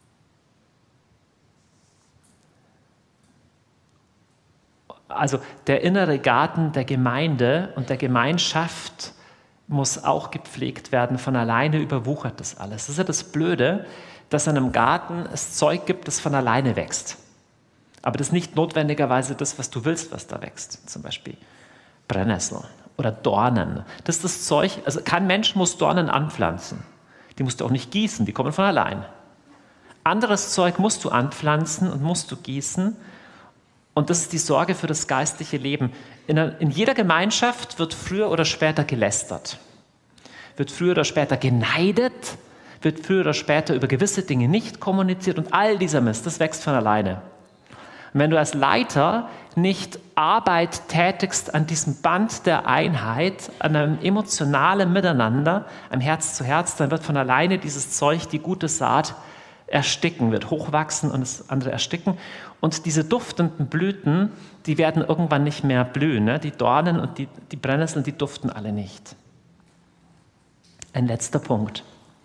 Also der innere Garten der Gemeinde und der Gemeinschaft muss auch gepflegt werden. Von alleine überwuchert das alles. Das ist ja das Blöde, dass in einem Garten es Zeug gibt, das von alleine wächst. Aber das ist nicht notwendigerweise das, was du willst, was da wächst. Zum Beispiel Brennnessel oder Dornen. Das ist das Zeug, also kein Mensch muss Dornen anpflanzen. Die musst du auch nicht gießen, die kommen von allein. Anderes Zeug musst du anpflanzen und musst du gießen. Und das ist die Sorge für das geistliche Leben. In, einer, in jeder Gemeinschaft wird früher oder später gelästert, wird früher oder später geneidet, wird früher oder später über gewisse Dinge nicht kommuniziert und all dieser Mist, das wächst von alleine. Und wenn du als Leiter nicht Arbeit tätigst an diesem Band der Einheit, an einem emotionalen Miteinander, einem Herz zu Herz, dann wird von alleine dieses Zeug, die gute Saat, ersticken, wird hochwachsen und das andere ersticken. Und diese duftenden Blüten, die werden irgendwann nicht mehr blühen. Ne? Die Dornen und die, die Brennnesseln, die duften alle nicht. Ein letzter Punkt.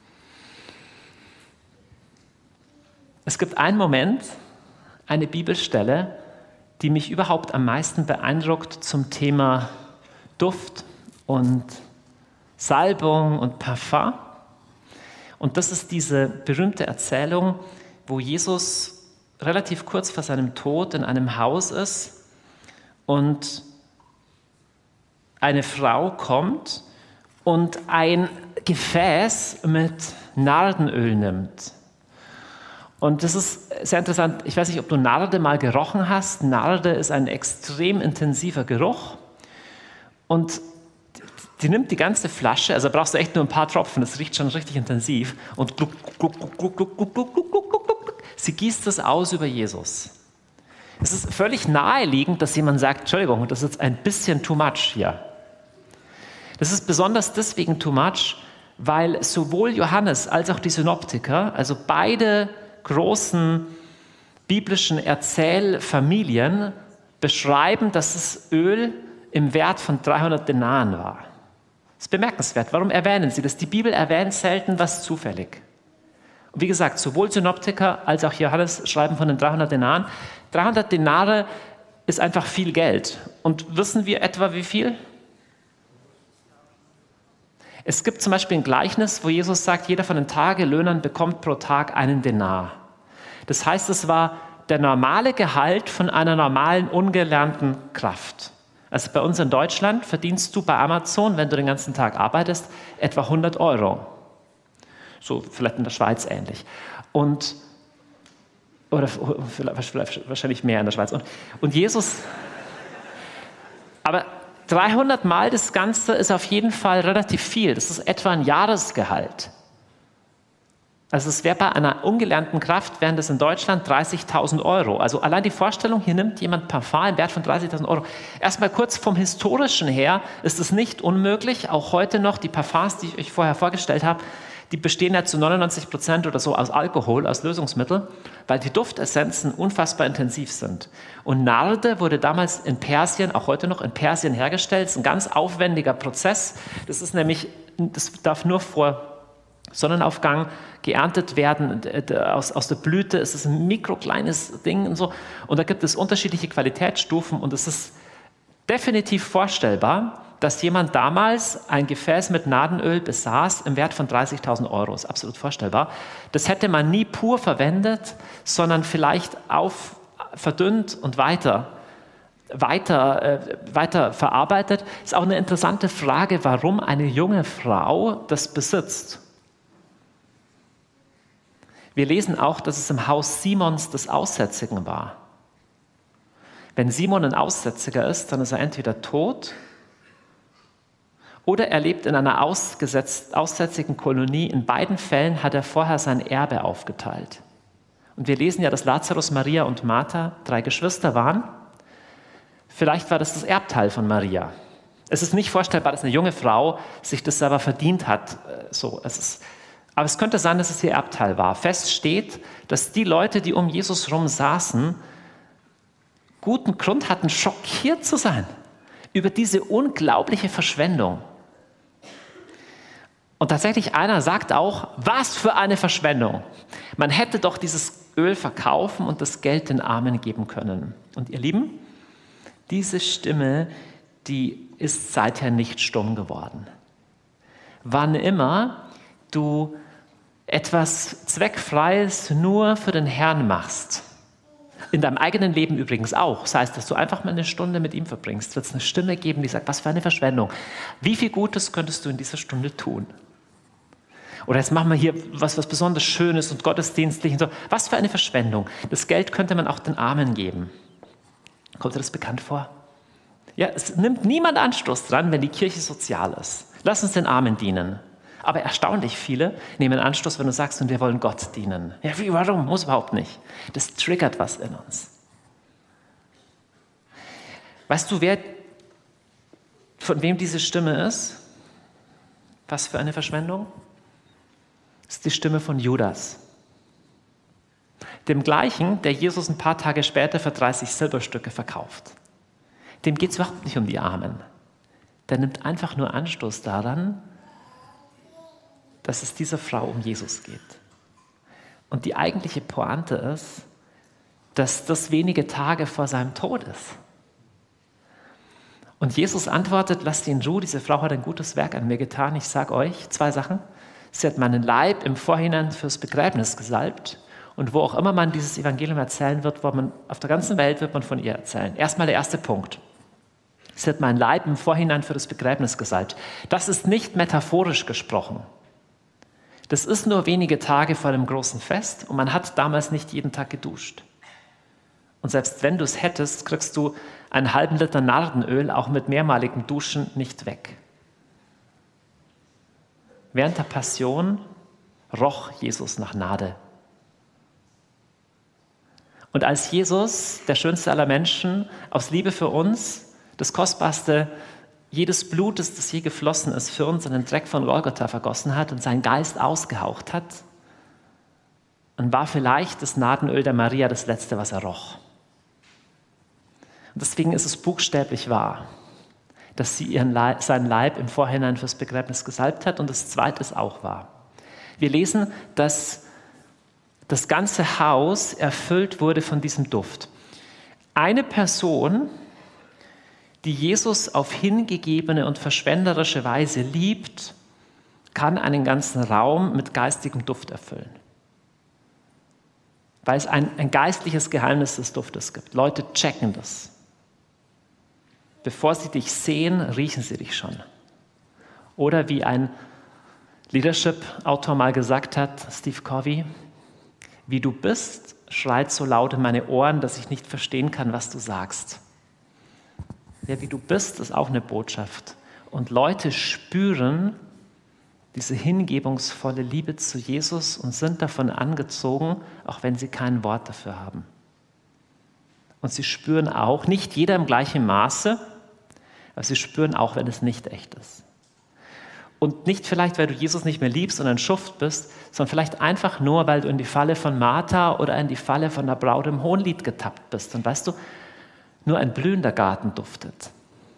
Es gibt einen Moment, eine Bibelstelle, die mich überhaupt am meisten beeindruckt zum Thema Duft und Salbung und Parfum. Und das ist diese berühmte Erzählung, wo Jesus relativ kurz vor seinem Tod in einem Haus ist und eine Frau kommt und ein Gefäß mit Nardenöl nimmt. Und das ist sehr interessant. Ich weiß nicht, ob du Narde mal gerochen hast. Narde ist ein extrem intensiver Geruch. Und die nimmt die ganze Flasche, also brauchst du echt nur ein paar Tropfen, das riecht schon richtig intensiv. Und gluck, gluck, gluck, gluck, gluck, gluck, gluck, gluck, gluck, gluck, sie gießt das aus über Jesus. Es ist völlig naheliegend, dass jemand sagt, Entschuldigung, das ist jetzt ein bisschen too much hier. Das ist besonders deswegen too much, weil sowohl Johannes als auch die Synoptiker, also beide großen biblischen Erzählfamilien, beschreiben, dass das Öl im Wert von dreihundert Denaren war. Das ist bemerkenswert. Warum erwähnen sie das? Die Bibel erwähnt selten was zufällig. Und wie gesagt, sowohl Synoptiker als auch Johannes schreiben von den dreihundert Denaren. dreihundert Denare ist einfach viel Geld. Und wissen wir etwa wie viel? Es gibt zum Beispiel ein Gleichnis, wo Jesus sagt, jeder von den Tagelöhnern bekommt pro Tag einen Denar. Das heißt, es war der normale Gehalt von einer normalen, ungelernten Kraft. Also bei uns in Deutschland verdienst du bei Amazon, wenn du den ganzen Tag arbeitest, etwa hundert Euro. So vielleicht in der Schweiz ähnlich. Und, oder vielleicht, wahrscheinlich mehr in der Schweiz. Und, und Jesus, aber dreihundert Mal das Ganze ist auf jeden Fall relativ viel. Das ist etwa ein Jahresgehalt. Also es wäre bei einer ungelernten Kraft, wären das in Deutschland dreißigtausend Euro. Also allein die Vorstellung, hier nimmt jemand Parfum im Wert von dreißigtausend Euro. Erstmal kurz vom Historischen her ist es nicht unmöglich, auch heute noch die Parfums, die ich euch vorher vorgestellt habe, die bestehen ja zu neunundneunzig Prozent oder so aus Alkohol, aus Lösungsmittel, weil die Duftessenzen unfassbar intensiv sind. Und Narde wurde damals in Persien, auch heute noch in Persien hergestellt. Das ist ein ganz aufwendiger Prozess. Das ist nämlich, das darf nur vor Sonnenaufgang geerntet werden aus, aus der Blüte. Es ist ein mikrokleines Ding und so. Und da gibt es unterschiedliche Qualitätsstufen und es ist definitiv vorstellbar, dass jemand damals ein Gefäß mit Nadenöl besaß im Wert von dreißigtausend Euro. Das ist absolut vorstellbar. Das hätte man nie pur verwendet, sondern vielleicht auf, verdünnt und weiter, weiter, äh, weiter verarbeitet. Ist auch eine interessante Frage, warum eine junge Frau das besitzt. Wir lesen auch, dass es im Haus Simons des Aussätzigen war. Wenn Simon ein Aussätziger ist, dann ist er entweder tot oder er lebt in einer ausgesetzt, aussätzigen Kolonie. In beiden Fällen hat er vorher sein Erbe aufgeteilt. Und wir lesen ja, dass Lazarus, Maria und Martha drei Geschwister waren. Vielleicht war das das Erbteil von Maria. Es ist nicht vorstellbar, dass eine junge Frau sich das selber verdient hat. So, es ist, aber es könnte sein, dass es ihr Erbteil war. Fest steht, dass die Leute, die um Jesus rum saßen, guten Grund hatten, schockiert zu sein über diese unglaubliche Verschwendung. Und tatsächlich einer sagt auch, was für eine Verschwendung. Man hätte doch dieses Öl verkaufen und das Geld den Armen geben können. Und ihr Lieben, diese Stimme, die ist seither nicht stumm geworden. Wann immer du etwas Zweckfreies nur für den Herrn machst, in deinem eigenen Leben übrigens auch, das heißt, dass du einfach mal eine Stunde mit ihm verbringst, wird es eine Stimme geben, die sagt, was für eine Verschwendung. Wie viel Gutes könntest du in dieser Stunde tun? Oder jetzt machen wir hier was, was besonders Schönes und gottesdienstlich und so. Was für eine Verschwendung. Das Geld könnte man auch den Armen geben. Kommt dir das bekannt vor? Ja, es nimmt niemand Anstoß dran, wenn die Kirche sozial ist. Lass uns den Armen dienen. Aber erstaunlich viele nehmen Anstoß, wenn du sagst, und wir wollen Gott dienen. Ja, wie, warum? Muss überhaupt nicht. Das triggert was in uns. Weißt du, wer, von wem diese Stimme ist? Was für eine Verschwendung? Das ist die Stimme von Judas. Dem gleichen, der Jesus ein paar Tage später für dreißig Silberstücke verkauft. Dem geht es überhaupt nicht um die Armen. Der nimmt einfach nur Anstoß daran, dass es dieser Frau um Jesus geht. Und die eigentliche Pointe ist, dass das wenige Tage vor seinem Tod ist. Und Jesus antwortet, lasst ihn in Ruhe, diese Frau hat ein gutes Werk an mir getan. Ich sage euch zwei Sachen. Sie hat meinen Leib im Vorhinein fürs Begräbnis gesalbt. Und wo auch immer man dieses Evangelium erzählen wird, wo man, auf der ganzen Welt wird man von ihr erzählen. Erstmal der erste Punkt. Sie hat meinen Leib im Vorhinein für das Begräbnis gesalbt. Das ist nicht metaphorisch gesprochen. Das ist nur wenige Tage vor dem großen Fest und man hat damals nicht jeden Tag geduscht. Und selbst wenn du es hättest, kriegst du einen halben Liter Nardenöl auch mit mehrmaligem Duschen nicht weg. Während der Passion roch Jesus nach Nade. Und als Jesus, der schönste aller Menschen, aus Liebe für uns, das Kostbarste jedes Blutes, das je geflossen ist, für uns in den Dreck von Golgatha vergossen hat und seinen Geist ausgehaucht hat, dann war vielleicht das Nadenöl der Maria das Letzte, was er roch. Und deswegen ist es buchstäblich wahr, dass sie ihren Leib, seinen Leib im Vorhinein fürs Begräbnis gesalbt hat. Und das Zweite ist auch wahr. Wir lesen, dass das ganze Haus erfüllt wurde von diesem Duft. Eine Person, die Jesus auf hingegebene und verschwenderische Weise liebt, kann einen ganzen Raum mit geistigem Duft erfüllen. Weil es ein, ein geistliches Geheimnis des Duftes gibt. Leute checken das. Bevor sie dich sehen, riechen sie dich schon. Oder wie ein Leadership-Autor mal gesagt hat, Steve Covey, wie du bist, schreit so laut in meine Ohren, dass ich nicht verstehen kann, was du sagst. Ja, wie du bist, ist auch eine Botschaft. Und Leute spüren diese hingebungsvolle Liebe zu Jesus und sind davon angezogen, auch wenn sie kein Wort dafür haben. Und sie spüren auch, nicht jeder im gleichen Maße, aber sie spüren auch, wenn es nicht echt ist. Und nicht vielleicht, weil du Jesus nicht mehr liebst und ein Schuft bist, sondern vielleicht einfach nur, weil du in die Falle von Martha oder in die Falle von der Braut im Hohenlied getappt bist. Und weißt du, nur ein blühender Garten duftet.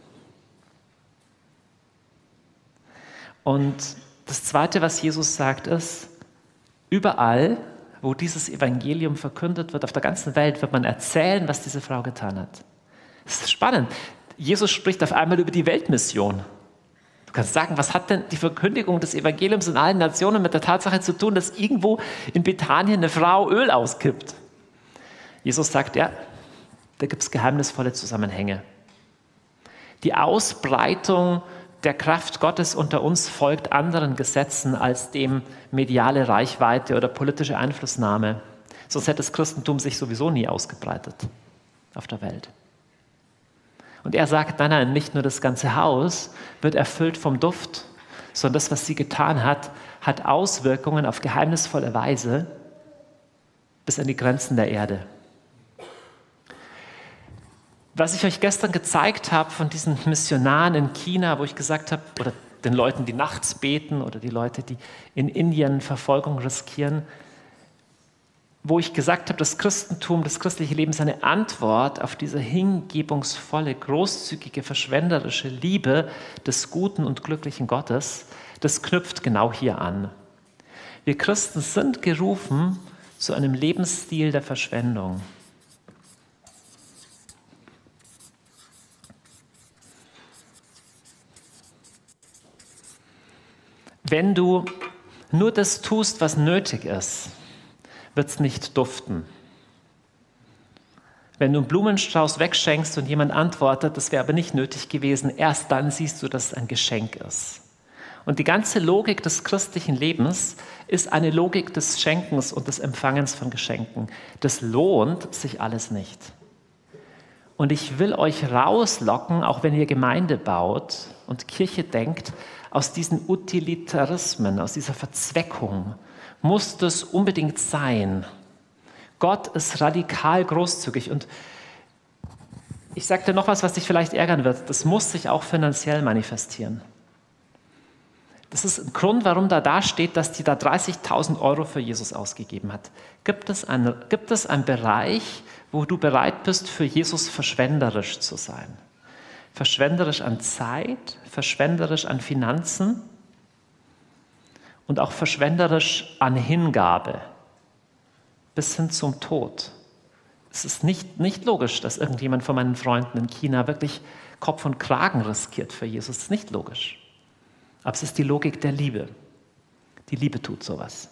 Und das Zweite, was Jesus sagt, ist, überall, wo dieses Evangelium verkündet wird, auf der ganzen Welt, wird man erzählen, was diese Frau getan hat. Das ist spannend. Jesus spricht auf einmal über die Weltmission. Du kannst sagen, was hat denn die Verkündigung des Evangeliums in allen Nationen mit der Tatsache zu tun, dass irgendwo in Bethanien eine Frau Öl auskippt? Jesus sagt, ja, da gibt es geheimnisvolle Zusammenhänge. Die Ausbreitung der Kraft Gottes unter uns folgt anderen Gesetzen als dem mediale Reichweite oder politische Einflussnahme. Sonst hätte das Christentum sich sowieso nie ausgebreitet auf der Welt. Und er sagt, nein, nein, nicht nur das ganze Haus wird erfüllt vom Duft, sondern das, was sie getan hat, hat Auswirkungen auf geheimnisvolle Weise bis an die Grenzen der Erde. Was ich euch gestern gezeigt habe von diesen Missionaren in China, wo ich gesagt habe, oder den Leuten, die nachts beten oder die Leute, die in Indien Verfolgung riskieren, wo ich gesagt habe, das Christentum, das christliche Leben ist eine Antwort auf diese hingebungsvolle, großzügige, verschwenderische Liebe des guten und glücklichen Gottes, das knüpft genau hier an. Wir Christen sind gerufen zu einem Lebensstil der Verschwendung. Wenn du nur das tust, was nötig ist, wird es nicht duften. Wenn du einen Blumenstrauß wegschenkst und jemand antwortet, das wäre aber nicht nötig gewesen, erst dann siehst du, dass es ein Geschenk ist. Und die ganze Logik des christlichen Lebens ist eine Logik des Schenkens und des Empfangens von Geschenken. Das lohnt sich alles nicht. Und ich will euch rauslocken, auch wenn ihr Gemeinde baut und Kirche denkt, aus diesen Utilitarismen, aus dieser Verzweckung, muss das unbedingt sein. Gott ist radikal großzügig. Und ich sage dir noch was, was dich vielleicht ärgern wird. Das muss sich auch finanziell manifestieren. Das ist ein Grund, warum da da steht, dass die da dreißigtausend Euro für Jesus ausgegeben hat. Gibt es, ein, gibt es einen Bereich, wo du bereit bist, für Jesus verschwenderisch zu sein? Verschwenderisch an Zeit, verschwenderisch an Finanzen und auch verschwenderisch an Hingabe bis hin zum Tod. Es ist nicht, nicht logisch, dass irgendjemand von meinen Freunden in China wirklich Kopf und Kragen riskiert für Jesus. Das ist nicht logisch. Aber es ist die Logik der Liebe. Die Liebe tut sowas.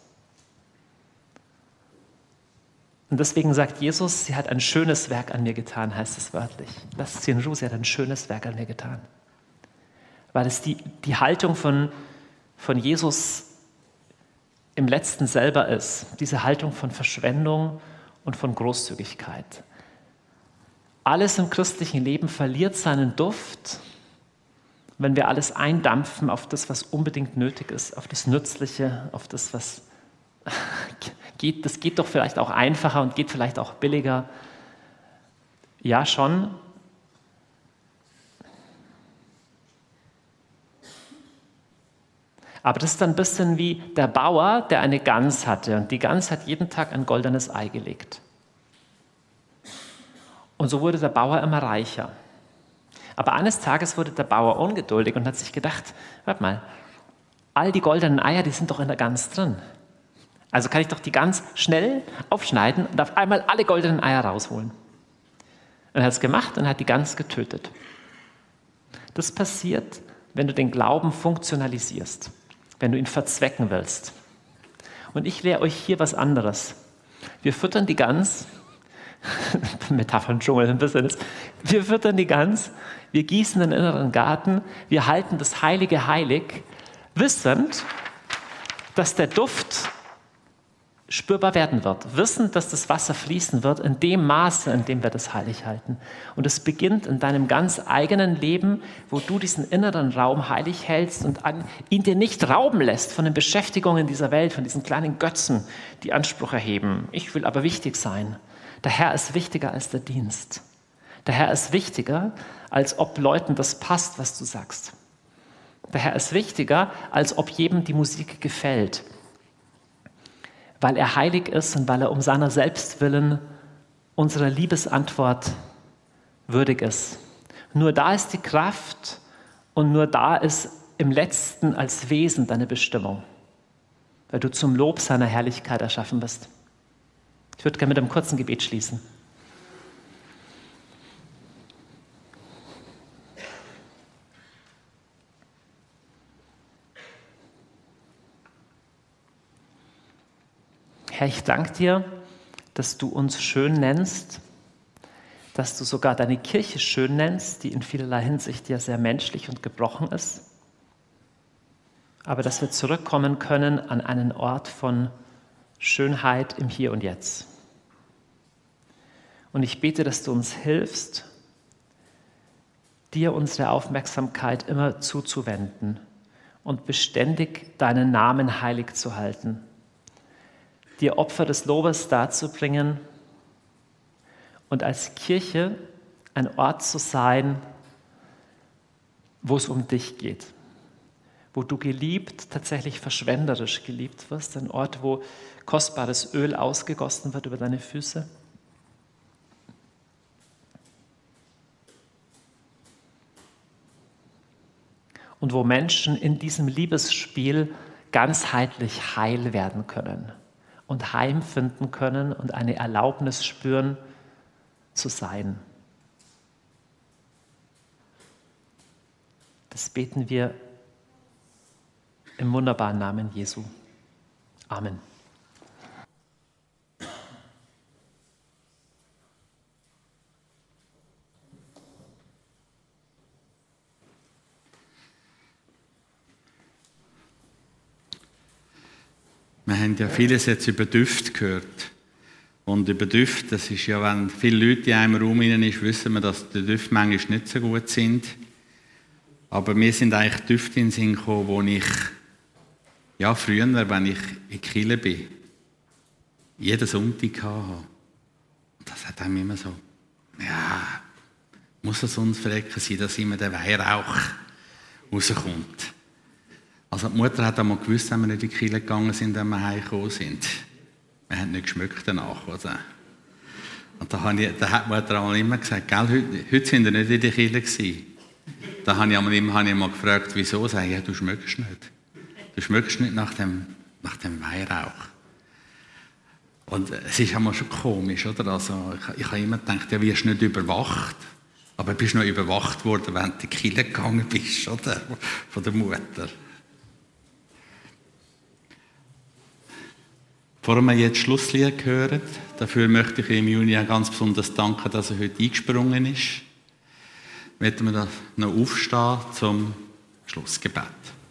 Und deswegen sagt Jesus, sie hat ein schönes Werk an mir getan, heißt es wörtlich. Lasst sie in Ruhe, sie hat ein schönes Werk an mir getan. Weil es die, die Haltung von, von Jesus im Letzten selber ist, diese Haltung von Verschwendung und von Großzügigkeit. Alles im christlichen Leben verliert seinen Duft, wenn wir alles eindampfen auf das, was unbedingt nötig ist, auf das Nützliche, auf das, was geht, das geht doch vielleicht auch einfacher und geht vielleicht auch billiger. Ja, schon. Aber das ist dann ein bisschen wie der Bauer, der eine Gans hatte. Und die Gans hat jeden Tag ein goldenes Ei gelegt. Und so wurde der Bauer immer reicher. Aber eines Tages wurde der Bauer ungeduldig und hat sich gedacht, warte mal, all die goldenen Eier, die sind doch in der Gans drin. Also kann ich doch die Gans schnell aufschneiden und auf einmal alle goldenen Eier rausholen. Und er hat es gemacht und hat die Gans getötet. Das passiert, wenn du den Glauben funktionalisierst, wenn du ihn verzwecken willst. Und ich lehre euch hier was anderes. Wir füttern die Gans, Metaphern Dschungel ein bisschen ist, wir füttern die Gans, wir gießen den inneren Garten, wir halten das Heilige heilig, wissend, dass der Duft spürbar werden wird, wissend, dass das Wasser fließen wird in dem Maße, in dem wir das heilig halten. Und es beginnt in deinem ganz eigenen Leben, wo du diesen inneren Raum heilig hältst und an, ihn dir nicht rauben lässt von den Beschäftigungen dieser Welt, von diesen kleinen Götzen, die Anspruch erheben. Ich will aber wichtig sein. Der Herr ist wichtiger als der Dienst. Der Herr ist wichtiger, als ob Leuten das passt, was du sagst. Der Herr ist wichtiger, als ob jedem die Musik gefällt. Weil er heilig ist und weil er um seiner selbst willen unserer Liebesantwort würdig ist. Nur da ist die Kraft und nur da ist im Letzten als Wesen deine Bestimmung, weil du zum Lob seiner Herrlichkeit erschaffen bist. Ich würde gerne mit einem kurzen Gebet schließen. Herr, ich danke dir, dass du uns schön nennst, dass du sogar deine Kirche schön nennst, die in vielerlei Hinsicht ja sehr menschlich und gebrochen ist, aber dass wir zurückkommen können an einen Ort von Schönheit im Hier und Jetzt. Und ich bete, dass du uns hilfst, dir unsere Aufmerksamkeit immer zuzuwenden und beständig deinen Namen heilig zu halten, dir Opfer des Lobes darzubringen und als Kirche ein Ort zu sein, wo es um dich geht, wo du geliebt, tatsächlich verschwenderisch geliebt wirst, ein Ort, wo kostbares Öl ausgegossen wird über deine Füße. Und wo Menschen in diesem Liebesspiel ganzheitlich heil werden können und heimfinden können und eine Erlaubnis spüren, zu sein. Das beten wir im wunderbaren Namen Jesu. Amen. Wir haben ja vieles jetzt über Düfte gehört. Und über Düfte, das ist ja, wenn viele Leute in einem Raum sind, wissen wir, dass die Düfte manchmal nicht so gut sind. Aber mir sind eigentlich Düfte in den Sinn gekommen, wo ich, ja, früher, wenn ich in Kirche bin, jeden Sonntag hatte. Und das hat einem immer so, ja, muss es uns verrecken sein, dass immer der Weihrauch rauskommt. Also die Mutter hat einmal gewusst, wenn wir nicht in die Kirche gegangen sind, wenn wir heimgekommen sind. Wir haben nicht geschmückt danach, oder? Und da, ich, da hat die Mutter einmal immer gesagt, gell, heute, heute sind wir nicht in der Kirche gewesen. Da habe ich einmal, habe ich mal gefragt, wieso? Sag ich, ja, du schmückst nicht. Du schmückst nicht nach dem, nach dem Weihrauch. Und es ist einmal schon komisch, oder? Also ich, ich habe immer gedacht, ja, wirst du nicht überwacht. Aber bist noch überwacht worden, wenn du in die Kirche gegangen bist, oder? Von der Mutter. Bevor wir jetzt Schlusslied hören, dafür möchte ich ihm Julia ganz besonders danken, dass er heute eingesprungen ist. Möchten wir noch aufstehen zum Schlussgebet.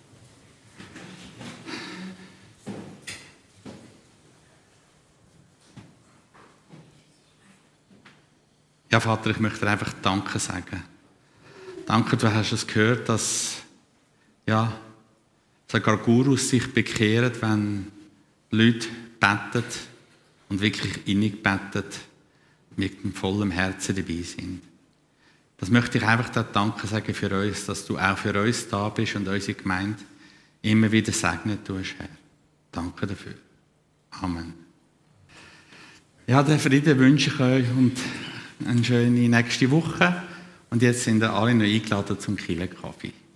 Ja, Vater, ich möchte dir einfach Danke sagen. Danke, du hast es gehört, dass ja, sogar Gurus sich bekehren, wenn Leute beten und wirklich innig betet, mit dem vollen Herzen dabei sind. Das möchte ich einfach da Danke sagen für uns, dass du auch für uns da bist und unsere Gemeinde immer wieder segnen tust, Herr. Danke dafür. Amen. Ja, den Frieden wünsche ich euch und eine schöne nächste Woche. Und jetzt sind ihr alle noch eingeladen zum Kirchenkaffee.